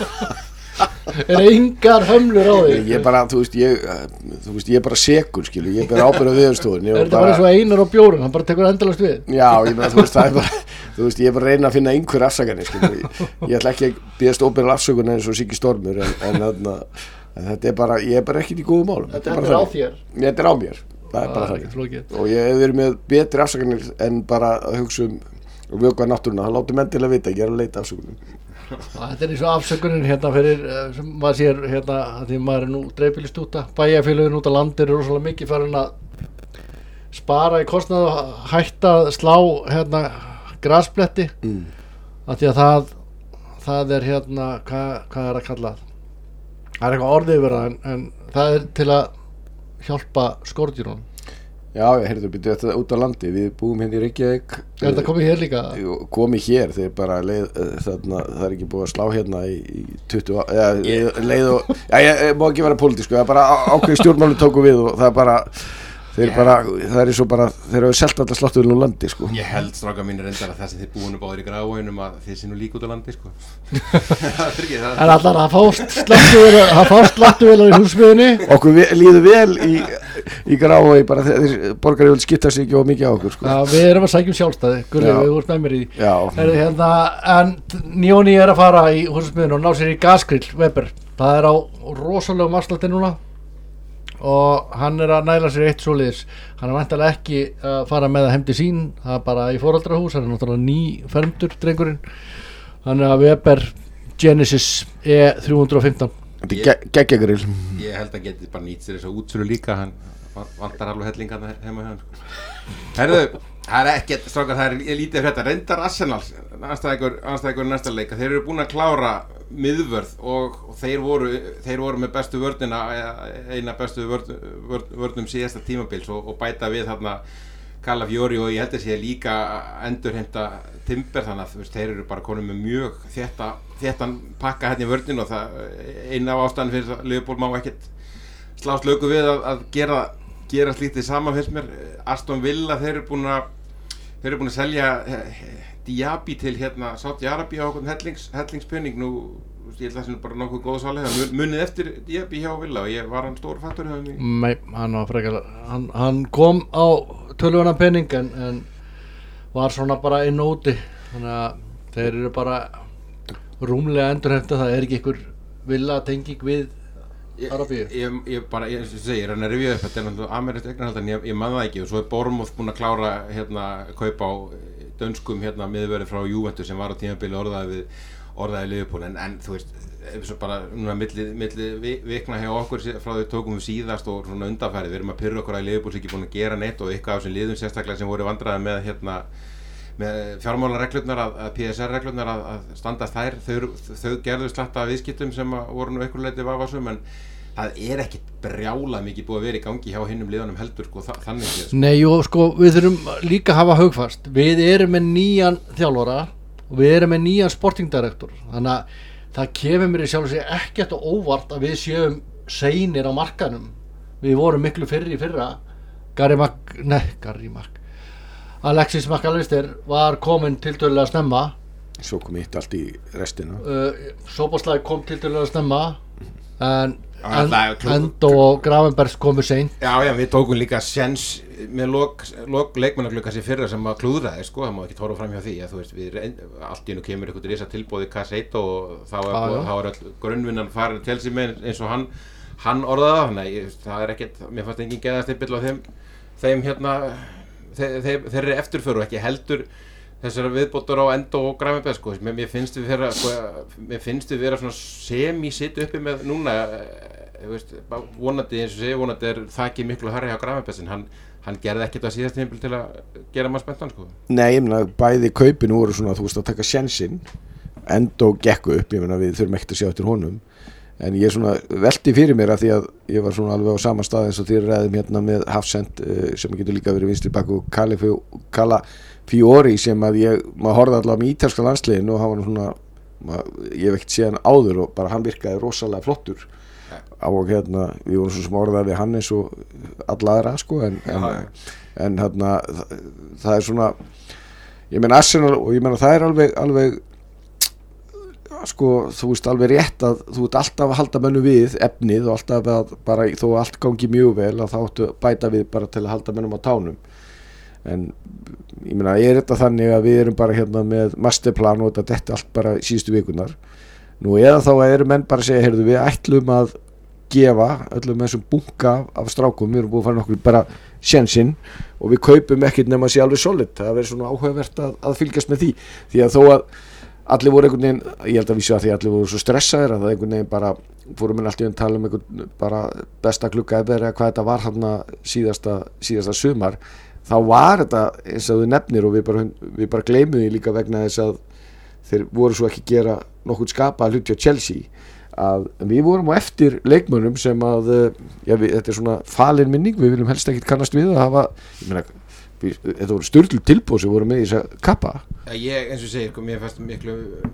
Er engar hömlur á því? Ég bara, þú veist, ég er bara sekur, skilu, ég ber ábyrgð á Veðurstofun. Er þetta bara eins og Einar á bjórinn, hann bara tekur endalaust við? Já, ég meina, þú veist, það er bara, þú veist, ég er bara að reyna að finna einhver afsakanir, skilu, ég ætla ekki að biðast óbyrgð afsökunar eins og Siggi Stormur, en þetta er bara, ég er bara ekkert í góðum málum. Þetta er á þér? Þetta er á mér, það er bara það. Og ég hef verið með betri afsakanir en bara að hugsa og vökva náttúruna, það látum endilega vita, ég er að leita afsökunum. Þetta er eins og afsökunin hérna fyrir sem maður sér hérna að því maður er nú dreifbýlist úta, bæjarfélögin út á landi eru rosalega mikið farin að spara í kostnað og hætta að slá hérna graspletti af því að það er hérna hvað er að kalla það er eitthvað orðið yfir það en það er til að hjálpa skordýrunum. Já, heyrðu, byrju þetta út á landi, við búum hérna í Reykjavík. Er þetta komið hér líka? Komið hér, þeir bara þarna, það er ekki búið að slá hérna í 20 leið og, ég má ekki vera pólitísku, það er bara ákveðið stjórnmáli tóku við og það er bara, það er eins og bara, þeir hafa selt alltaf sláttuðin úr landi, sko. Ég held stráka mínir reyndar að þessi þið búinu báðir í Grafarvoginum að þið sé nú líka út á landi, sko. En allar að fást sláttuvelar í húsmiðinni. Okkur líður vel í Grafarvogi bara þeir borgari vil skipta sig ekki of mikið á okkur, sko. Já, við erum að sækjum sjálfstæði, Gulli, við vorum með mér í því. Já. Hérna, en Njóni er að fara í húsmiðinu og ná sér í gasgrill, Weber. Það er á rosalegum afslætti núna. Og hann er að næla sér eitt svoleiðis, hann er væntanlega ekki að fara með það heim til sín, það er bara í foreldrahús, hann er náttúrulega nýfermdur drengurinn, hann er að Weber Genesis E315. Þetta er geggjagrill. Ég held að hann geti bara nýtt sér þess að útsölu líka, hann vantar alveg hellingarna heima hjá hann, sko. Herðu, það er ekkert, strákar, það er lítið frétta, reyndar Arsenal, anstæðingur næsta leika, þeir eru búin að klára miðvörð og þeir voru með bestu vörnina, eina bestu vörnum síðasta tímabils og bæta við þarna Calafiori og ég held að sé líka endurheimta Timber, þannig að þeir eru bara konum með mjög þéttan pakka hérna í vörnin og það eina af ástæðan fyrir að Liverpool má ekkert slá slöku við að gera slítið saman finnst mér. Aston Villa þeir eru búin að selja Diaby til hérna Saudi-Arabia á okkur hellingspenning nú, ég held að það sé bara nokkuð góð sali, það munið eftir Diaby hjá Villa og var hann stór faktor hjá henni? Nei, hann var frekar, hann kom á töluverðan penning en var svona bara inn og úti, þannig að þeir eru bara rúmlega endurheimta, það er ekki einhver Villa tenging við Arabíu. Ég segir hann að rifja upp, þetta er náttúrulega amerískt eignarhald en ég man það ekki og svo er Bournemouth búin að klára hérna kaupa á dönskum hérna miðverði frá Juventus sem var á tímabili orðaði Liverpool en þú veist svo bara núna milli vikna hjá okkur frá því tókum við síðast og svona undanfærið, við erum að pyrra okkur að Liverpool sem ekki búin að gera neitt og eitthvað af þessum liðum sérstaklega sem voru vandræði með fjármálareglurnar að PSR-reglurnar að standast þær, þau gerðu slatta af viðskiptum sem voru nú einhverju leyti vafasum, en það ekki brjála mikið búið að vera í gangi hjá hinnum liðunum heldur sko, þannig séð sko. Nei, og sko, við þurfum líka að hafa hugfast, við erum með nýjan þjálfara og við erum með nýjan sportingdirektor, þannig að það kemur mér í sjálf og segja ekkert og óvart að við séum seinir á markanum. Við vorum miklu fyrr í fyrra. Alexis McAllister var komin tiltölulega snemma. Svo kom eitt allt í restina. Szoboszlai kom tiltölulega snemma, en Endo og Gravenbergs komu seint. Já, við tókum líka séns með lok leikmannaglugga sem fyrra sem að klúðraði, sko, það má ekki horfa fram hjá því, að þú veist, allt í einu kemur einhvern risa tilboði Cassetto og þá er öll grunnvinnan farin til sig með eins og hann orðaði það, þannig það ekkert, mér fannst engin geðastipill á þeim þeirri eftirföru ekki heldur þessara viðbótar á Endo og Gravenberg, sko, mér finnst við vera svona semi-sitt uppi með núna, veist, vonandi eins og segja, vonandi þakki miklu hærri hjá Gravenberg, hann gerði ekkert á síðast tímabil til að gera maður spenntan, sko. Nei, ég meina, bæði kaupin voru svona, þú veist, að taka sjensinn, Endo gekk upp, ég meina, við þurfum ekkert að sjá eftir honum, en ég svona velti fyrir mér að því að ég var svona alveg á sama stað eins og þér ræðum hérna með Hafsend sem getur líka verið vinstri bak og Calafiori sem að maður horfði allavega með ítalska landsliðin og hann var svona, ég hef ekkert séð hann áður og bara hann virkaði rosalega flottur og hérna, við vorum svona sem orðaði við hann eins og alla aðra, sko, en hérna, það svona, ég meina Arsenal og ég meina það alveg sko, þú veist alveg rétt að þú ert alltaf að halda mönnum við efnið og alltaf að bara þó allt gangi mjög vel að þá áttu bæta við bara til að halda mönnum á tánum, en ég meina þetta þannig að við erum bara hérna með masterplan og þetta allt bara síðustu vikunar nú eða þá eru menn bara að segja, heyrðu, við ætlum að gefa öllum þessum bunka af strákum, við erum búin að fara nokkur bara sjensinn og við kaupum ekkert nema að sé alveg solid, það verður svona áhugavert að fylgjast með því að þó að allir voru einhvern veginn, ég held að vísu að því allir voru svo stressaðir að það einhvern veginn bara fórum við alltaf að tala einhvern bara besta klukka eða hvað þetta var þarna síðasta sumar, þá var þetta eins og þau nefnir og við bara gleymum því líka vegna þess að þeir voru svo ekki gera nokkuð skapa hluti á Chelsea að við vorum á eftir leikmönnum sem að þetta svona falin minning, við viljum helst ekkert kannast við að hafa, ég meina þetta voru sturlu tilboð sem voru með í þess að kappa. Ég, eins og segir, mér fannst miklu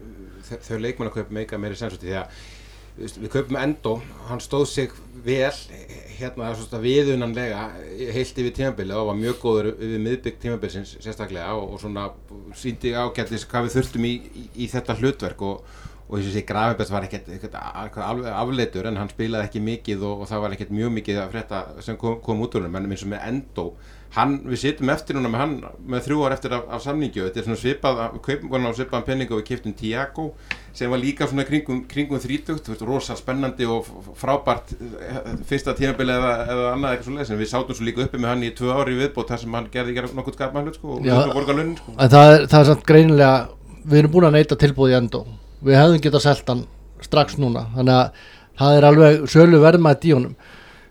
þau leikmannakaup meika meiri sens út í því að við kaupum Endo, hann stóð sig vel hérna viðunanlega heilt yfir tímabilið og var mjög góður við miðbygg tímabilsins sérstaklega og svona sýndi ágættis hvað við þurftum í þetta hlutverk og eins og sé Gravenberg var ekkert alveg afleitur en hann spilaði ekki mikið og það var ekkert mjög mikið að frétta sem kom út úr honum, en eins og með Endo við sittum eftir núna með hann með 3 ár eftir af samningi og þetta svona svipað kaupum á svipaðan penning og við keyptum Thiago sem var líka svona kringum 30, rosa spennandi og frábært fyrsta tímabili eða annað eitthvað svo leiðis en við sátum svo líka uppi með hann í 2 ár í viðbót þar sem hann gerði nokkuð skapað hlut sko, og borga launin sko. En það er samt greinilega, við erum búin að neita tilboði Endo, við hefðum getað selt hann strax núna, þannig að það er alveg sölu verðmætt í honum.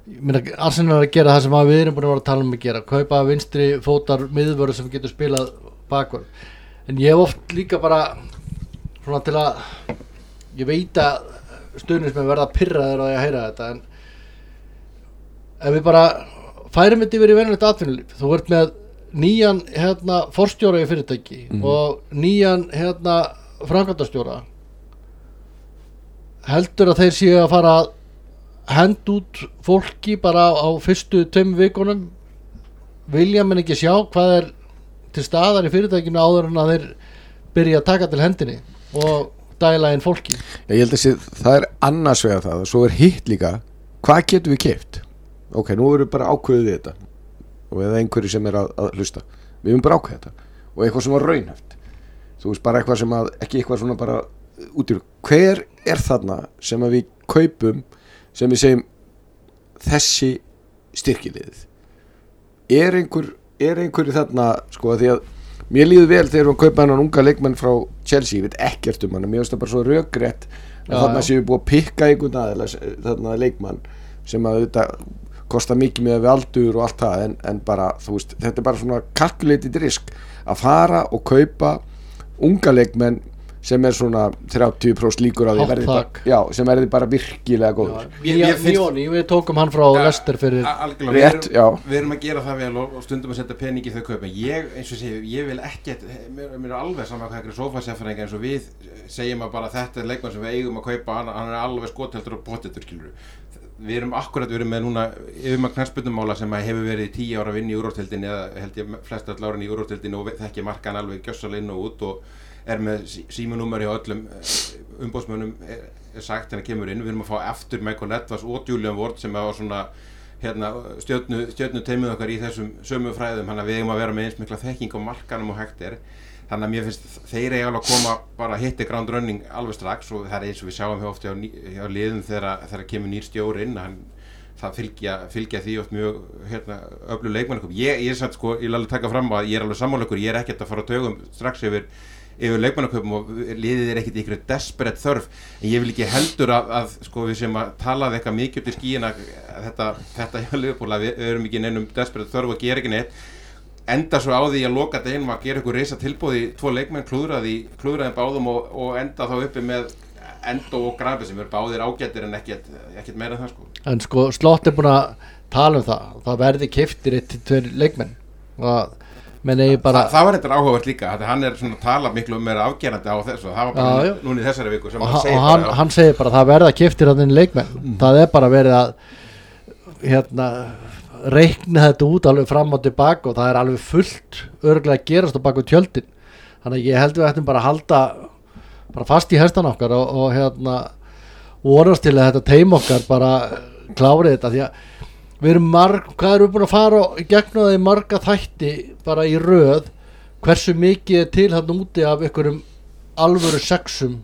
Arsenal er að gera það sem við erum búin að vera að tala um að gera, kaupa vinstri fótar miðvörður sem getur spilað bakvörð, en ég hef oft líka bara svona til að ég veit að stuðningsmenn verða pirraðir á því að heyra þetta, en ef við bara færum þetta yfir í venjulegt atvinnulíf, þú ert með nýjan forstjóra í fyrirtæki og nýjan framkvæmdastjóra, heldur að þeir séu að fara að hend út fólki bara á fyrstu 2 vikunum, vilja menn ekki sjá hvað er til staðar í fyrirtækinu áður en að þeir byrja að taka til hendinni og dæla inn fólki. Ég held að það er annars vegar það og svo er hitt líka, hvað getum við keypt? Ok, nú erum við bara ákveðið við þetta og eða einhverju sem er að hlusta, við erum bara ákveðið þetta og eitthvað sem var raunhæft, þú veist bara eitthvað sem að, ekki eitthvað svona bara út í, hver er þarna sem að við kaupum sem við segjum þessi styrkiliðið er einhverju þarna sko, því að mér líður vel þegar við kaupa hennan unga leikmenn frá Chelsea, ég veit ekkert hann, mér finnst það bara svo rökrétt að þarna séu við búið að pikka einhvern aðeila þarna leikmann sem að þetta kostar mikið með við aldur og allt það en bara, þú veist, þetta bara svona calculated risk að fara og kaupa unga leikmenn sem svona 30% líkur á því sem verði bara virkilega góður. Mjóni, við tókum hann frá Leicester fyrir rétt, við erum að gera það vel og stundum að setja pening í þau kaup, en eins og sé, ég vil ekkert, mér alveg saman hvað ekki sófasefræðingar eins og við segjum að bara þetta leikmann sem við eigum að kaupa, hann alveg skotheldur og potteldur, skilur við erum með núna yfirmann knattspyrnumála sem hefur verið 10 ára vinn í Úrvalsdeildinni eða held ég flest öll árin í Úrvalsdeildinni og þekki markan alveg gjössalega inn og út og með símanúmer hjá öllum umboðsmönnum sagt henni kemur inn, við erum að fá eftir Michael Edwards og Julian Ward sem var svona stjörnu teimið okkar í þessum sömu fræðum, þannig að við eigum að vera með eins mikla þekking á markanum og hægt þannig að mér finnst þeir eiga alveg að koma bara að hitta ground running alveg strax og það eins og við sjáum hjá ofta hjá liðum þegar kemur nýr stjóri inn það fylgja því oft mjög öflug leikmann ég vil alveg taka fram að ég alveg sammála ég ekkert að fara á taugum strax yfir leikmannaköpum og liðið ekkert í einhverju desperate þörf en ég vil ekki heldur að við sem að tala eitthvað mikið upp í skíina þetta hjá Liverpool að við erum ekki neinum desperate þörf og gera ekki neitt enda svo á því að loka deginum að gera ykkur risa tilboði 2 leikmenn klúðraði báðum og enda þá uppi með Endo og Grabe sem eru báðir ágættir en ekkert meira en það En Slott búin að tala það verði keyptir 1-2 leikmenn og bara það var eitthvað áhugavert líka hann svona að tala miklu meira afgerandi á þessu það var bara núna í þessari viku sem hann segir bara það verða keyptir þarna leikmenn það bara verið að reikna þetta út alveg fram og tilbaka og það alveg fullt örugglega að gerast á baku tjöldin þannig að ég held við ættum bara að halda bara fast í hestan okkar og vonast til að þetta teim okkar bara klári þetta því að við erum hvað erum við búin að fara í gegnum það í marga þætti bara í röð hversu mikið til þarna úti af einhverjum alvöru sexum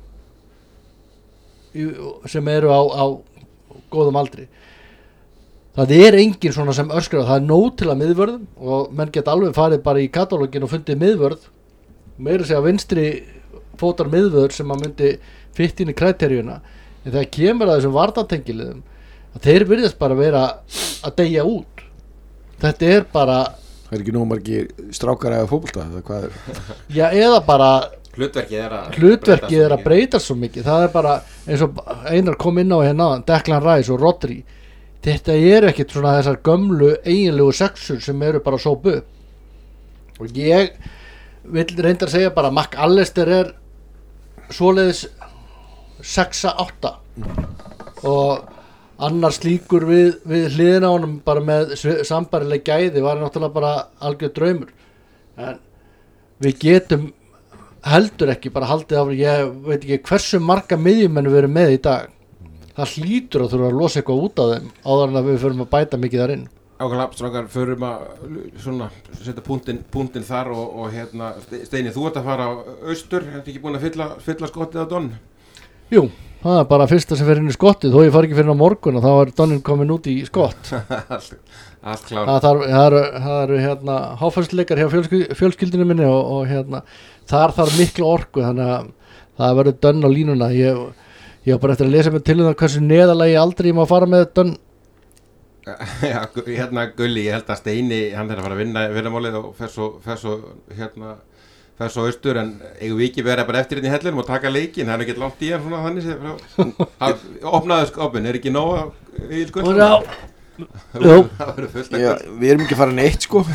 sem eru á góðum aldri það engin svona sem öskrar það nóg til að miðvörðum og menn geta alveg farið bara í katalógin og fundið miðvörð meira segja vinstri fótar miðvörð sem að myndi fitt inn í kriteríuna en þegar kemur að þessum varnartengiliðum að þeir virðast bara vera að deyja út þetta bara það ekki nóg margir strákar eða fótbolta eða hvað já eða bara hlutverkið að breyta svo mikið það bara eins og Einar kom inn á hérna Declan Rice og Rodri þetta ekkert svona þessar gömlu eiginlegu sexur sem eru bara sópu og ég vil reyndar segja bara McAllister svoleiðis 6-8 og annars slíkur við hliðina á honum bara með sambærileg gæði var náttúrulega bara algjör draumur en við getum heldur ekki bara haldið af ég veit ekki hversu marga miðjumenn við erum með í dag það hlýtur að þurfa að losa eitthvað út af þeim áður en að við förum að bæta mikið þar inn Ákveðlega, strákar, förum að svona setja punktinn þar og Steini, þú ert að fara á austur, ertu ekki búin að fylla skottið á Don? Jú, það bara fyrsta sem fer inn í skottið, þó ég fari ekki fyrir á morgun og þá er Donnin komin út í skott Allt klárt Það eru háfærsleikar hjá fjölskyldinu minni og þar þarf miklu orku þannig að það verður Don á línuna ég var bara eftir að lesa mig til það hversu neðalagi aldrei ég má fara með Don Já, Gulli, ég held að Steini hann að fara að vinna málið og fer svo austur en eigum við ekki vera bara eftir hérna í hellinum og taka leikin, það ekki langt í hann svona þannig opnaðu skopin, ekki nóg í skuldum við erum ekki að fara neitt sko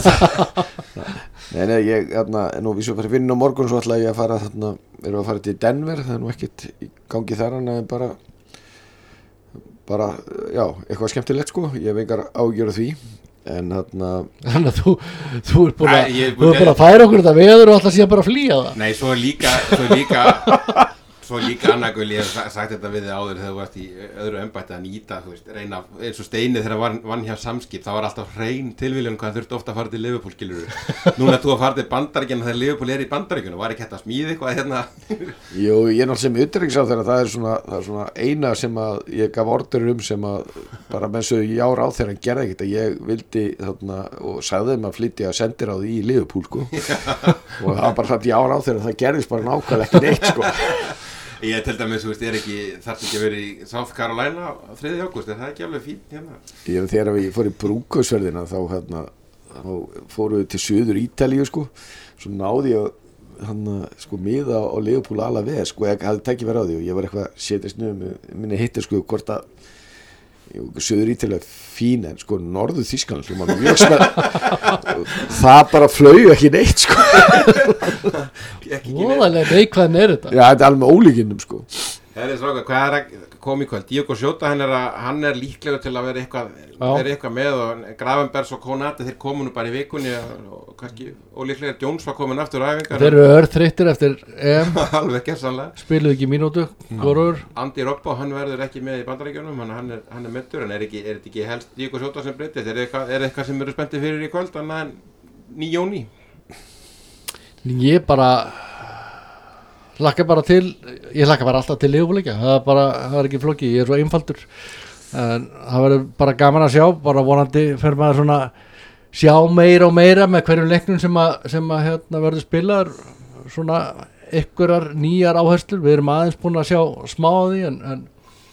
nei, ég nú við svo fyrir vinna á morgun svo ætla ég að fara erum við að fara til Denver, það nú ekkert í gangi þar en bara, já, eitthvað skemmtilegt sko ég hef engar ágjör á því en þannig að þú ert búin að færa okkur þetta veður og alltaf sé bara að flýja það nei, svo er líka svo líka annarkul, ég hef sagt þetta við þig áður þegar þú varst í öðru embætti að nýta, þú veist, reyna, eins og Steini þegar hann vann hjá Samskip, það var alltaf hrein tilviljun hvað hann þurfti ofta að fara til Liverpool, skilurðu. Núna þú að fara til Bandaríkjanna þegar Liverpool í Bandaríkjunum, var ekki hægt að smíða eitthvað hérna? Jú, ég náttúrulega sem utanríkisráðherra, það er svona eina sem að ég gaf orður sem að bara menn sögðu já ráð þegar hann gerði ekkert að ég vildi þarna og sagði þeim að flytja sendiráði í Liverpool, sko. Og það var bara satt já ráð þegar það gerðist bara nákvæmlega ekki neitt, sko. Ég til dæmis, þú veist, þarf ekki að vera í South Carolina 3. ágúst, það ekki alveg fínt hérna? Þegar við fórum í brúðkaupsferðina þá fórum við til Suður Ítalíu, sko. Svo náði ég sko miða á Liverpool alveg, sko, ég hafði tekið verið á því og ég var eitthvað setjast niður minni hittir, sko, hvort að Suður Ítalíu fín en sko Norður Þýskaland sem var mjög það bara flaug ekki neitt, sko. Voðalega neikvæðin þetta. Já, þetta alveg með ólíkinnum, sko. Strákar, hvað að koma í kvöld? Diogo Jota, hann líklegur til að vera eitthvað með og Gravenbergs og Konate, þeir komu nú bara í vikunni og kannski ólíklega Jones var komin aftur á æfingar. Þeir eru örþreyttir eftir EM. Alveg gersamlega. Spiluðu ekki mínútu, hvorur. Andy Robbo, hann verður ekki með í Bandaríkjunum, hann er meiddur, en er þetta ekki helst Diogo Jota sem breytist? Er eitthvað sem eru spenntið fyrir í kvöld, annað en Nýjóni? Ég hlakka bara alltaf til Liverpool-leikja, það er ekki flókið, ég er svo einfaldur en það verður bara gaman að sjá, bara vonandi fer maður svona sjá meira og meira með hverjum leiknum sem verður spilaður svona einhverjar nýjar áherslur, við erum aðeins búin að sjá smá af því en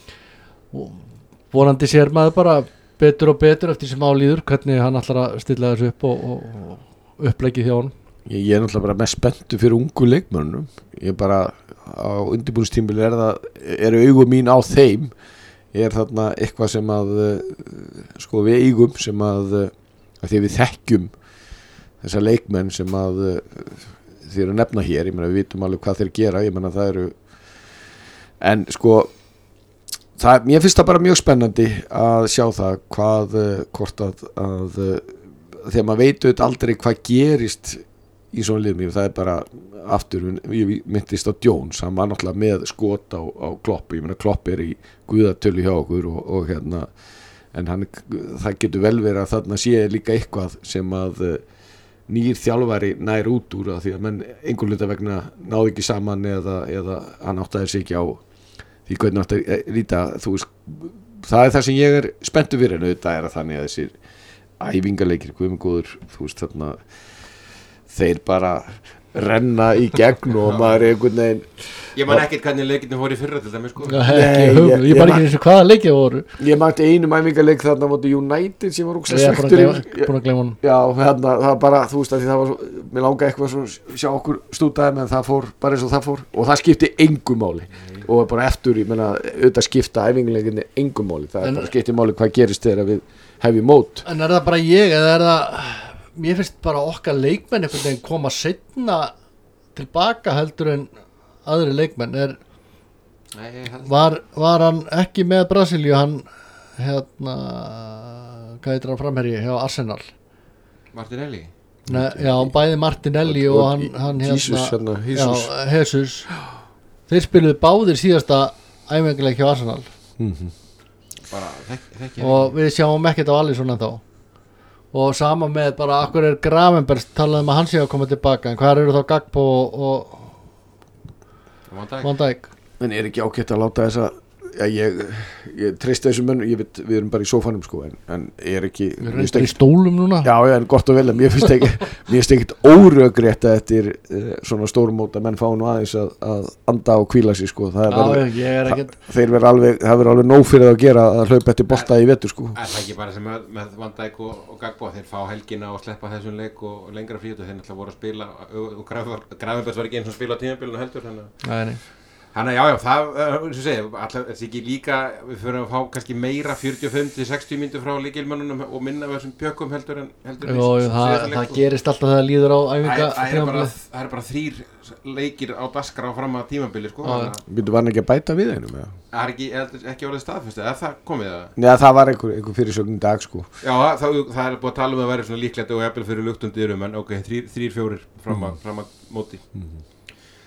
vonandi sér maður bara betur og betur eftir sem álíður hvernig hann ætlar að stilla þessu upp og uppleggið hjá honum. Ég er náttúrulega bara mest spenntur fyrir ungu leikmönnum. Ég bara á undirbúningstímabili eru augum mín á þeim. Ég er þarna eitthvað sem að sko við eigum sem að því við þekkjum þessa leikmenn sem að þið eru nefna hér, ég meina við vitum alveg hvað þeir gera, ég meina það eru en sko mér finnst það bara mjög spennandi að sjá það hvað hvort að þegar maður veit auðvitað aldrei hvað gerist í svona liðum, það er bara aftur, ég myndist á Jones, hann var náttúrulega með skot á Klopp, ég meina Klopp er í guðatölu hjá okkur og hérna, en það getur vel verið að þarna sé líka eitthvað sem að nýr þjálfari nær út úr að því að menn einhver hluta vegna náðu ekki saman eða hann áttaði sig ekki á því hvernig átti að líta, þú veist, það er það sem ég er spenntur fyrir, en auðvitað er að þannig að þessir æfingarleikir, guðmengóður, þú veist, þarna þeir bara renna í gegn og maður er einhvern veginn ég man ekkert hvernig leikirnir voru í fyrra til dæmis, sko. Ég man ekki eins og hvaða leikir voru. Ég mætti einum æfingarleik þarna móti United sem var ógeðslega svektur búin að gleyma honum. Já, hérna, það var bara, þú veist að því það var mér langaði eitthvað svo sjá okkur stútaði en það fór bara eins og það fór og það skipti engu máli og bara eftir, ég meina, auðvitað skipta æfingarleikinni engu máli, það bara skipti máli hvað gerist þegar við hefjum mót. En er það bara ég eða er það mér finnst bara okkar leikmenn einhvern veginn koma seinna tilbaka heldur en aðri leikmenn var hann ekki með Brasilíu, hann hvað heitir hann framherji hjá Arsenal? Martinelli? Nei, já, bæði Martinelli og hann Jesus þeir spiluðu báðir síðasta æfingarleik hjá Arsenal og við sjáum ekkert á Alisson ennþá og sama með bara akkur er Gravenbergs talað að hann sé að koma tilbaka en hvað eru þá Gakpo og Van Dijk en er ekki ágætt að láta þessa ég treysti þessum menn, ég veit við erum bara í sófanum, sko, en er ekki við erum í stólum núna já, en gott og vel, mér finnst ekkert óröggrétt að eftir svona stórmóta menn fá nú aðeins að anda og hvíla sig, sko, það verður alveg nóg fyrir það að gera að hlaupa eftir bolta í vetur, sko. Það ekki bara sem með Van Dijk og Gakpo, þeir fá helgina og sleppa þessum leik og lengra frítu, þeir náttúrulega voru að spila og Gravenbergs var ekki eins og spila á tímabilinu heldur, þannig já, það er sem segja, alltaf ekki líka við fyrir að fá kannski meira 45-60 mínútur frá lykilmönnunum og minna við þessum pjökkum heldur það gerist alltaf þegar líður á æfinga það er bara 3 leikir á dagskrá fram að tímabili, sko. Býttu var hann ekki að bæta við einum, eða? Það er ekki orðið staðfest, er það komið það? Nei, það var einhver fyrirsögn dag, sko. Já, það er búið að tala um að vera svona líklegt og jafnvel fyrir luktum dyrum, en ok, 3-4 fram að móti.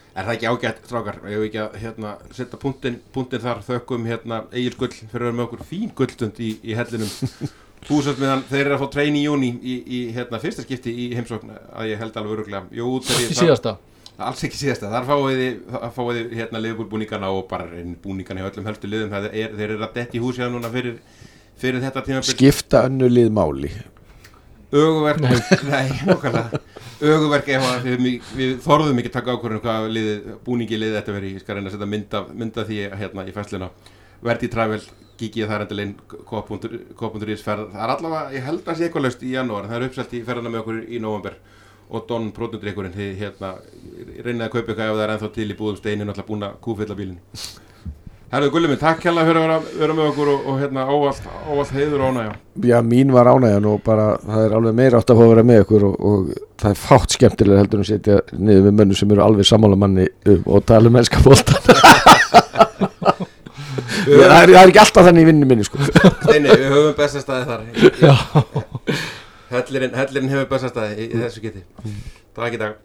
Er það ekki ágætt, strákar? Ég hef ekki að hérna, setja punktinn þar, þökkum hérna, Egil Gull fyrir að vera með okkur fín gullstund í hellinum. Þú sett meðan þeir eru að fá trein í júní í hérna, fyrsta skipti í heimsókn að ég held alveg örugglega. Jú, síðasta. Alls ekki síðasta. Þar fáið þið hérna Liverpool búningana og bara búningana í öllum helstu liðum. Þeir eru að detti í húsið núna fyrir þetta tímabil. Skipta önnur lið máli. Öguverk, nei, nokkarlega öguverk ef við þorðum ekki taka ákvörðun hvað búningi liðið þetta veri. Ég skal reyna að setja mynda því hérna í fæsluna. Verdi Travel, kíkið þar endilegin K.is ferð. Það allavega, ég held að sé eitthvað laust í janúar. Það uppselt í ferðina með okkur í nóvember og Don prótundrykkurinn þið hérna reynið að kaupa eitthvað ef það ennþá til í búðum steinin náttúrulega búin að kúfylla bílinn. Herðu Gulli minn, takk hérlega fyrir að vera með okkur og hérna ávallt heiður og ánægja. Já, mín var ánægjan og bara það alveg meira átt að fá að vera með okkur og það fátt skemmtilega heldur að setja niður með mönnum sem eru alveg sammála manni og tala um enska boltan. Það er ekki alltaf þannig í vinnu minni sko. Steini, við höfum bestastæði þar. Hellirinn hefur bestastæði í þessu geti. Takk í dag.